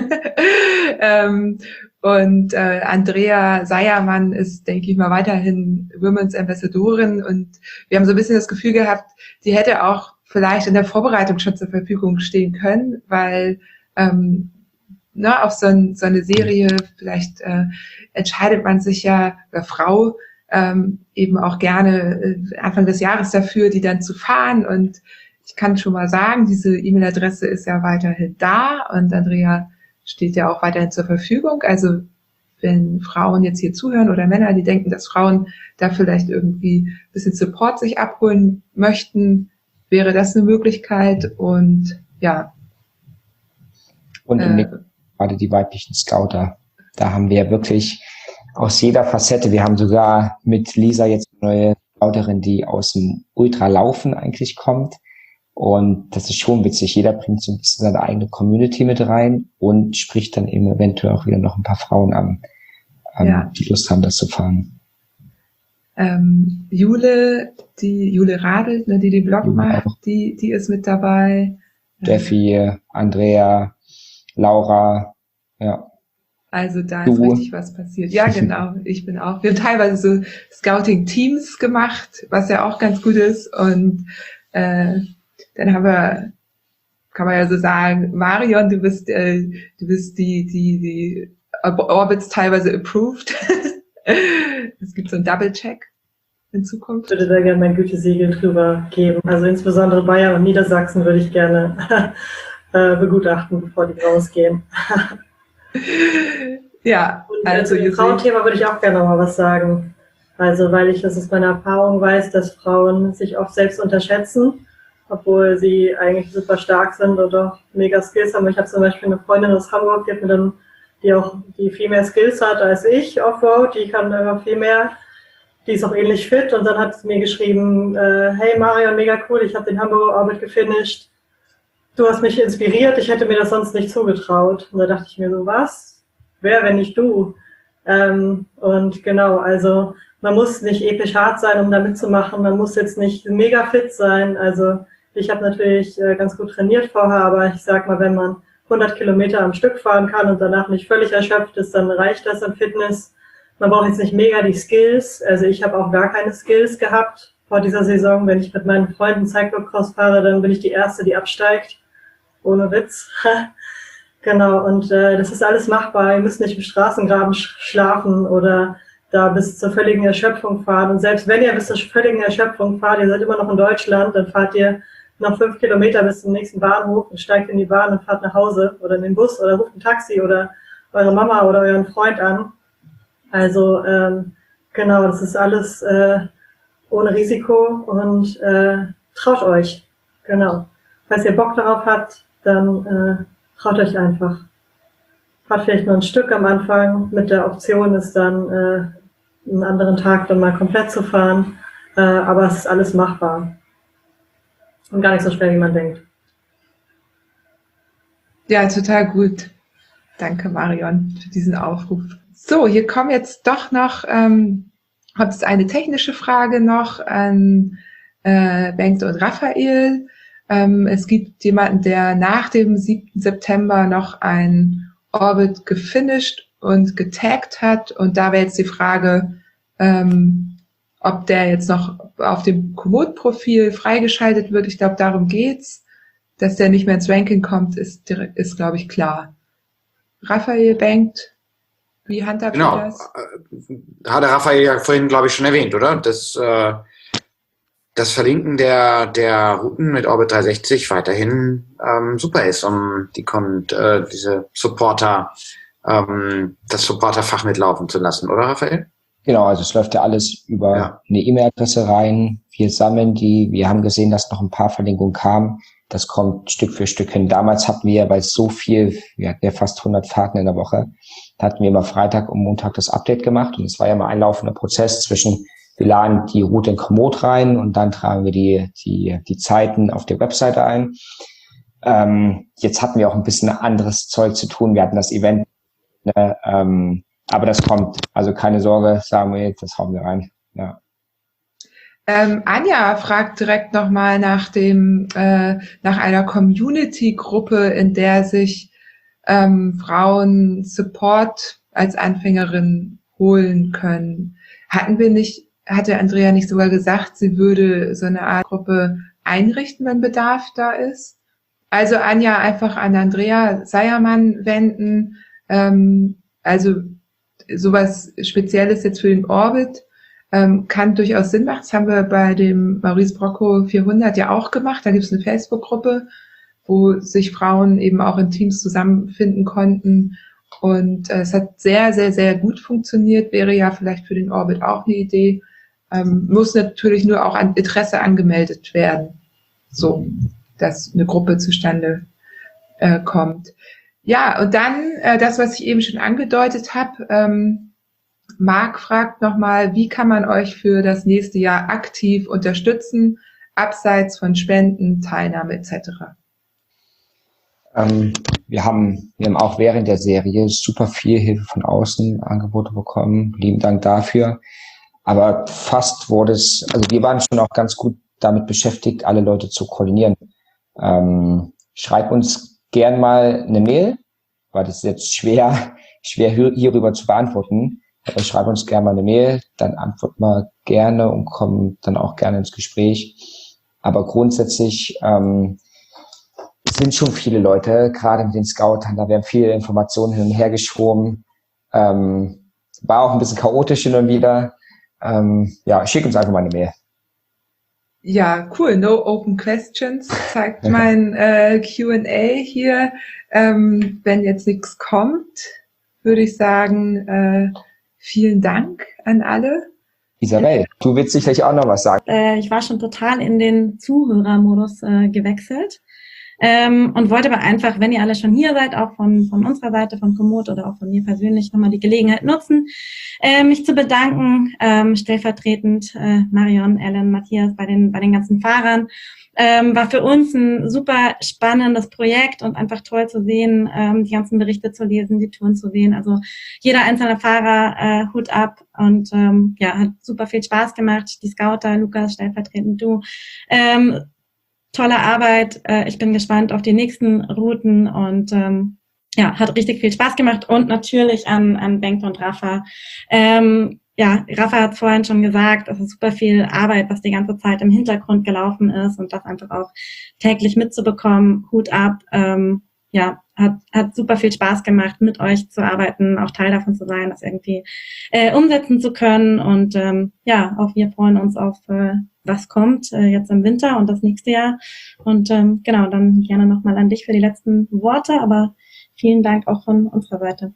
Und Andrea Seiermann ist, denke ich mal, weiterhin Women's Ambassadorin. Und wir haben so ein bisschen das Gefühl gehabt, die hätte auch vielleicht in der Vorbereitung schon zur Verfügung stehen können, weil auf so eine Serie vielleicht entscheidet man sich ja, oder Frau, eben auch gerne Anfang des Jahres dafür, die dann zu fahren. Und ich kann schon mal sagen, diese E-Mail-Adresse ist ja weiterhin da und Andrea steht ja auch weiterhin zur Verfügung. Also wenn Frauen jetzt hier zuhören oder Männer, die denken, dass Frauen da vielleicht irgendwie ein bisschen Support sich abholen möchten, wäre das eine Möglichkeit. Und ja. Und gerade die weiblichen Scouter, da haben wir wirklich aus jeder Facette, wir haben sogar mit Lisa jetzt eine neue Scouterin, die aus dem Ultralaufen eigentlich kommt. Und das ist schon witzig. Jeder bringt so ein bisschen seine eigene Community mit rein und spricht dann eben eventuell auch wieder noch ein paar Frauen an, die Lust haben, das zu fahren. Jule Radl, ne, die den Blog macht, die ist mit dabei. Steffi, Andrea, Laura, ja. Also da ist richtig was passiert. Ja, genau. Ich bin auch. Wir haben teilweise so Scouting-Teams gemacht, was ja auch ganz gut ist. Und dann haben wir, kann man ja so sagen, Marion, du bist die Orbits teilweise approved. Es gibt so einen Double-Check in Zukunft. Ich würde da gerne mein Gütesiegel drüber geben. Also insbesondere Bayern und Niedersachsen würde ich gerne begutachten, bevor die rausgehen. Ja, Und also zu dem Frauenthema würde ich auch gerne noch mal was sagen. Also, weil ich, das ist meine Erfahrung, weiß, dass Frauen sich oft selbst unterschätzen, obwohl sie eigentlich super stark sind und auch mega Skills haben. Ich habe zum Beispiel eine Freundin aus Hamburg, die viel mehr Skills hat als ich Offroad, die kann viel mehr, die ist auch ähnlich fit und dann hat sie mir geschrieben, hey Marion, mega cool, ich habe den Hamburger Orbit gefinisht, du hast mich inspiriert, ich hätte mir das sonst nicht zugetraut. Und da dachte ich mir so, was? Wer, wenn nicht du? Und genau, also man muss nicht episch hart sein, um da mitzumachen, man muss jetzt nicht mega fit sein, also ich habe natürlich ganz gut trainiert vorher, aber ich sag mal, wenn man 100 Kilometer am Stück fahren kann und danach nicht völlig erschöpft ist, dann reicht das an Fitness. Man braucht jetzt nicht mega die Skills. Also ich habe auch gar keine Skills gehabt vor dieser Saison. Wenn ich mit meinen Freunden Cyclocross fahre, dann bin ich die Erste, die absteigt. Ohne Witz. Genau, und das ist alles machbar. Ihr müsst nicht im Straßengraben schlafen oder da bis zur völligen Erschöpfung fahren. Und selbst wenn ihr bis zur völligen Erschöpfung fahrt, ihr seid immer noch in Deutschland, dann fahrt ihr noch 5 Kilometer bis zum nächsten Bahnhof und steigt in die Bahn und fahrt nach Hause oder in den Bus oder ruft ein Taxi oder eure Mama oder euren Freund an. Also genau, das ist alles ohne Risiko und traut euch. Genau. Falls ihr Bock darauf habt, dann traut euch einfach. Fahrt vielleicht nur ein Stück am Anfang. Mit der Option ist dann einen anderen Tag dann mal komplett zu fahren. Aber es ist alles machbar. Und gar nicht so schwer, wie man denkt. Ja, total gut. Danke, Marion, für diesen Aufruf. So, hier kommen jetzt doch noch, habe es eine technische Frage noch an Bengt und Raphael. Es gibt jemanden, der nach dem 7. September noch ein Orbit gefinisht und getaggt hat. Und da wäre jetzt die Frage, ob der jetzt noch auf dem Komoot-Profil freigeschaltet wird. Ich glaube, darum geht's. Dass der nicht mehr ins Ranking kommt, ist glaube ich, klar. Raphael, Bengt, wie handhabt ihr das? Hatte Raphael ja vorhin, glaube ich, schon erwähnt, oder? Das Verlinken der Routen mit Orbit 360 weiterhin super ist, um diese Supporter, das Supporterfach mitlaufen zu lassen, oder Raphael? Genau, also es läuft ja alles über eine E-Mail-Adresse rein. Wir sammeln die. Wir haben gesehen, dass noch ein paar Verlinkungen kamen. Das kommt Stück für Stück hin. Damals hatten wir, weil es so viel, wir hatten ja fast 100 Fahrten in der Woche, da hatten wir immer Freitag und Montag das Update gemacht. Und es war ja mal ein laufender Prozess zwischen, wir laden die Route in Komoot rein und dann tragen wir die Zeiten auf der Webseite ein. Jetzt hatten wir auch ein bisschen anderes Zeug zu tun. Wir hatten das Event, aber das kommt. Also keine Sorge, sagen wir jetzt, das hauen wir rein. Ja. Anja fragt direkt nochmal nach einer Community-Gruppe, in der sich Frauen Support als Anfängerin holen können. Hatte Andrea nicht sogar gesagt, sie würde so eine Art Gruppe einrichten, wenn Bedarf da ist? Also Anja, einfach an Andrea Seiermann wenden. Also sowas Spezielles jetzt für den Orbit kann durchaus Sinn machen. Das haben wir bei dem Maurice Brocco 400 ja auch gemacht. Da gibt es eine Facebook-Gruppe, wo sich Frauen eben auch in Teams zusammenfinden konnten. Und es hat sehr, sehr, sehr gut funktioniert. Wäre ja vielleicht für den Orbit auch eine Idee. Muss natürlich nur auch an Interesse angemeldet werden, so dass eine Gruppe zustande kommt. Ja, und dann das, was ich eben schon angedeutet habe. Marc fragt nochmal, wie kann man euch für das nächste Jahr aktiv unterstützen, abseits von Spenden, Teilnahme etc.? Wir haben auch während der Serie super viel Hilfe von außen Angebote bekommen. Lieben Dank dafür. Aber fast wurde es, also wir waren schon auch ganz gut damit beschäftigt, alle Leute zu koordinieren. Schreibt uns gern mal eine Mail, weil das ist jetzt schwer hierüber zu beantworten. Aber schreibt uns gerne mal eine Mail, dann antworten wir gerne und kommen dann auch gerne ins Gespräch. Aber grundsätzlich sind schon viele Leute, gerade mit den Scoutern, da werden viele Informationen hin und her geschoben. War auch ein bisschen chaotisch hin und wieder. Schickt uns einfach mal eine Mail. Ja, cool. No open questions, zeigt mein Q&A hier. Wenn jetzt nichts kommt, würde ich sagen, vielen Dank an alle. Isabel, du willst sicherlich auch noch was sagen. Ich war schon total in den Zuhörermodus gewechselt. Und wollte aber einfach, wenn ihr alle schon hier seid, auch von unserer Seite, von Komoot oder auch von mir persönlich, nochmal die Gelegenheit nutzen, mich zu bedanken, stellvertretend Marion, Ellen, Matthias bei den ganzen Fahrern. War für uns ein super spannendes Projekt und einfach toll zu sehen, die ganzen Berichte zu lesen, die Touren zu sehen. Also jeder einzelne Fahrer, Hut ab und hat super viel Spaß gemacht. Die Scouter, Lukas, stellvertretend du. Tolle Arbeit. Ich bin gespannt auf die nächsten Routen und hat richtig viel Spaß gemacht und natürlich an Bengt und Rafa. Rafa hat es vorhin schon gesagt, es ist super viel Arbeit, was die ganze Zeit im Hintergrund gelaufen ist und das einfach auch täglich mitzubekommen. Hut ab. Hat super viel Spaß gemacht, mit euch zu arbeiten, auch Teil davon zu sein, das irgendwie umsetzen zu können. Und auch wir freuen uns auf was kommt jetzt im Winter und das nächste Jahr. Und dann gerne nochmal an dich für die letzten Worte, aber vielen Dank auch von unserer Seite.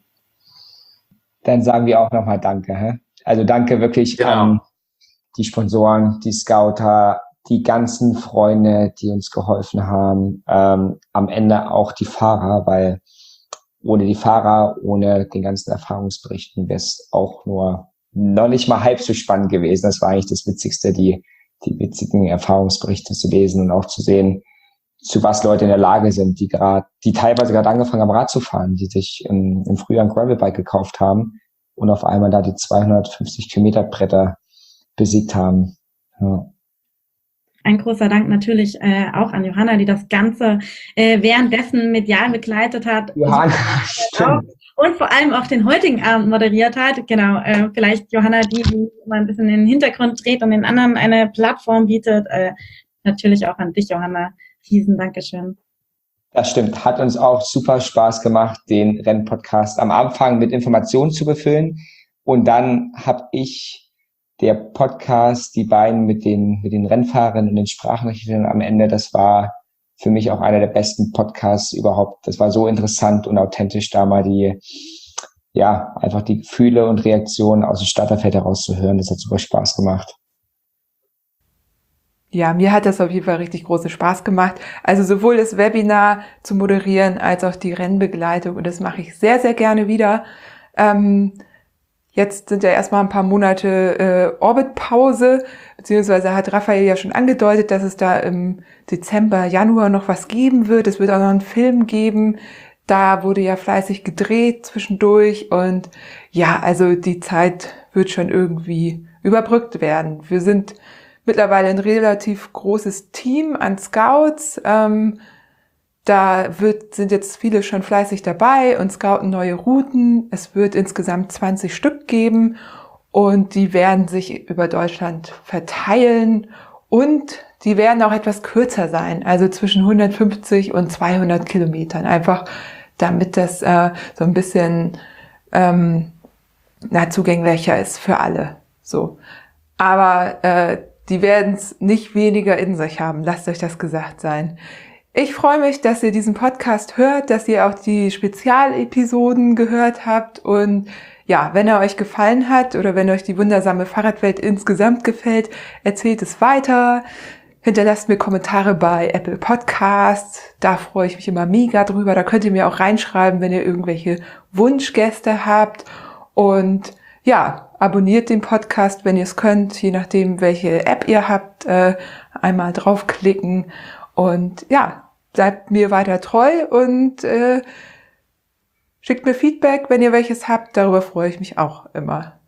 Dann sagen wir auch nochmal Danke. Hä? Also danke wirklich an die Sponsoren, die Scouter, die ganzen Freunde, die uns geholfen haben, am Ende auch die Fahrer, weil ohne die Fahrer, ohne den ganzen Erfahrungsberichten wäre es auch nur noch nicht mal halb so spannend gewesen. Das war eigentlich das Witzigste, die witzigen Erfahrungsberichte zu lesen und auch zu sehen, zu was Leute in der Lage sind, die teilweise gerade angefangen haben, Rad zu fahren, die sich im Frühjahr ein Gravelbike gekauft haben und auf einmal da die 250 Kilometer Bretter besiegt haben. Ja. Ein großer Dank natürlich auch an Johanna, die das Ganze währenddessen medial begleitet hat. Johanna, stimmt. Und vor allem auch den heutigen Abend moderiert hat. Genau, vielleicht Johanna, die mal ein bisschen in den Hintergrund dreht und den anderen eine Plattform bietet. Natürlich auch an dich, Johanna. Riesen Dankeschön. Das stimmt. Hat uns auch super Spaß gemacht, den Rennpodcast am Anfang mit Informationen zu befüllen. Und dann habe ich der Podcast, die beiden mit den Rennfahrern und den Sprachnachrichten am Ende, das war für mich auch einer der besten Podcasts überhaupt. Das war so interessant und authentisch, da mal einfach die Gefühle und Reaktionen aus dem Starterfeld herauszuhören. Das hat super Spaß gemacht. Ja, mir hat das auf jeden Fall richtig großen Spaß gemacht. Also sowohl das Webinar zu moderieren als auch die Rennbegleitung. Und das mache ich sehr, sehr gerne wieder. Jetzt sind ja erstmal ein paar Monate Orbit-Pause, beziehungsweise hat Raphael ja schon angedeutet, dass es da im Dezember, Januar noch was geben wird. Es wird auch noch einen Film geben. Da wurde ja fleißig gedreht zwischendurch. Und ja, also die Zeit wird schon irgendwie überbrückt werden. Wir sind mittlerweile ein relativ großes Team an Scouts. Sind jetzt viele schon fleißig dabei und scouten neue Routen. Es wird insgesamt 20 Stück geben und die werden sich über Deutschland verteilen und die werden auch etwas kürzer sein, also zwischen 150 und 200 Kilometern, einfach damit das so ein bisschen zugänglicher ist für alle. So, aber die werden es nicht weniger in sich haben, lasst euch das gesagt sein. Ich freue mich, dass ihr diesen Podcast hört, dass ihr auch die Spezialepisoden gehört habt und ja, wenn er euch gefallen hat oder wenn euch die wundersame Fahrradwelt insgesamt gefällt, erzählt es weiter, hinterlasst mir Kommentare bei Apple Podcasts, da freue ich mich immer mega drüber, da könnt ihr mir auch reinschreiben, wenn ihr irgendwelche Wunschgäste habt und ja, abonniert den Podcast, wenn ihr es könnt, je nachdem, welche App ihr habt, einmal draufklicken und ja, bleibt mir weiter treu und schickt mir Feedback, wenn ihr welches habt, darüber freue ich mich auch immer.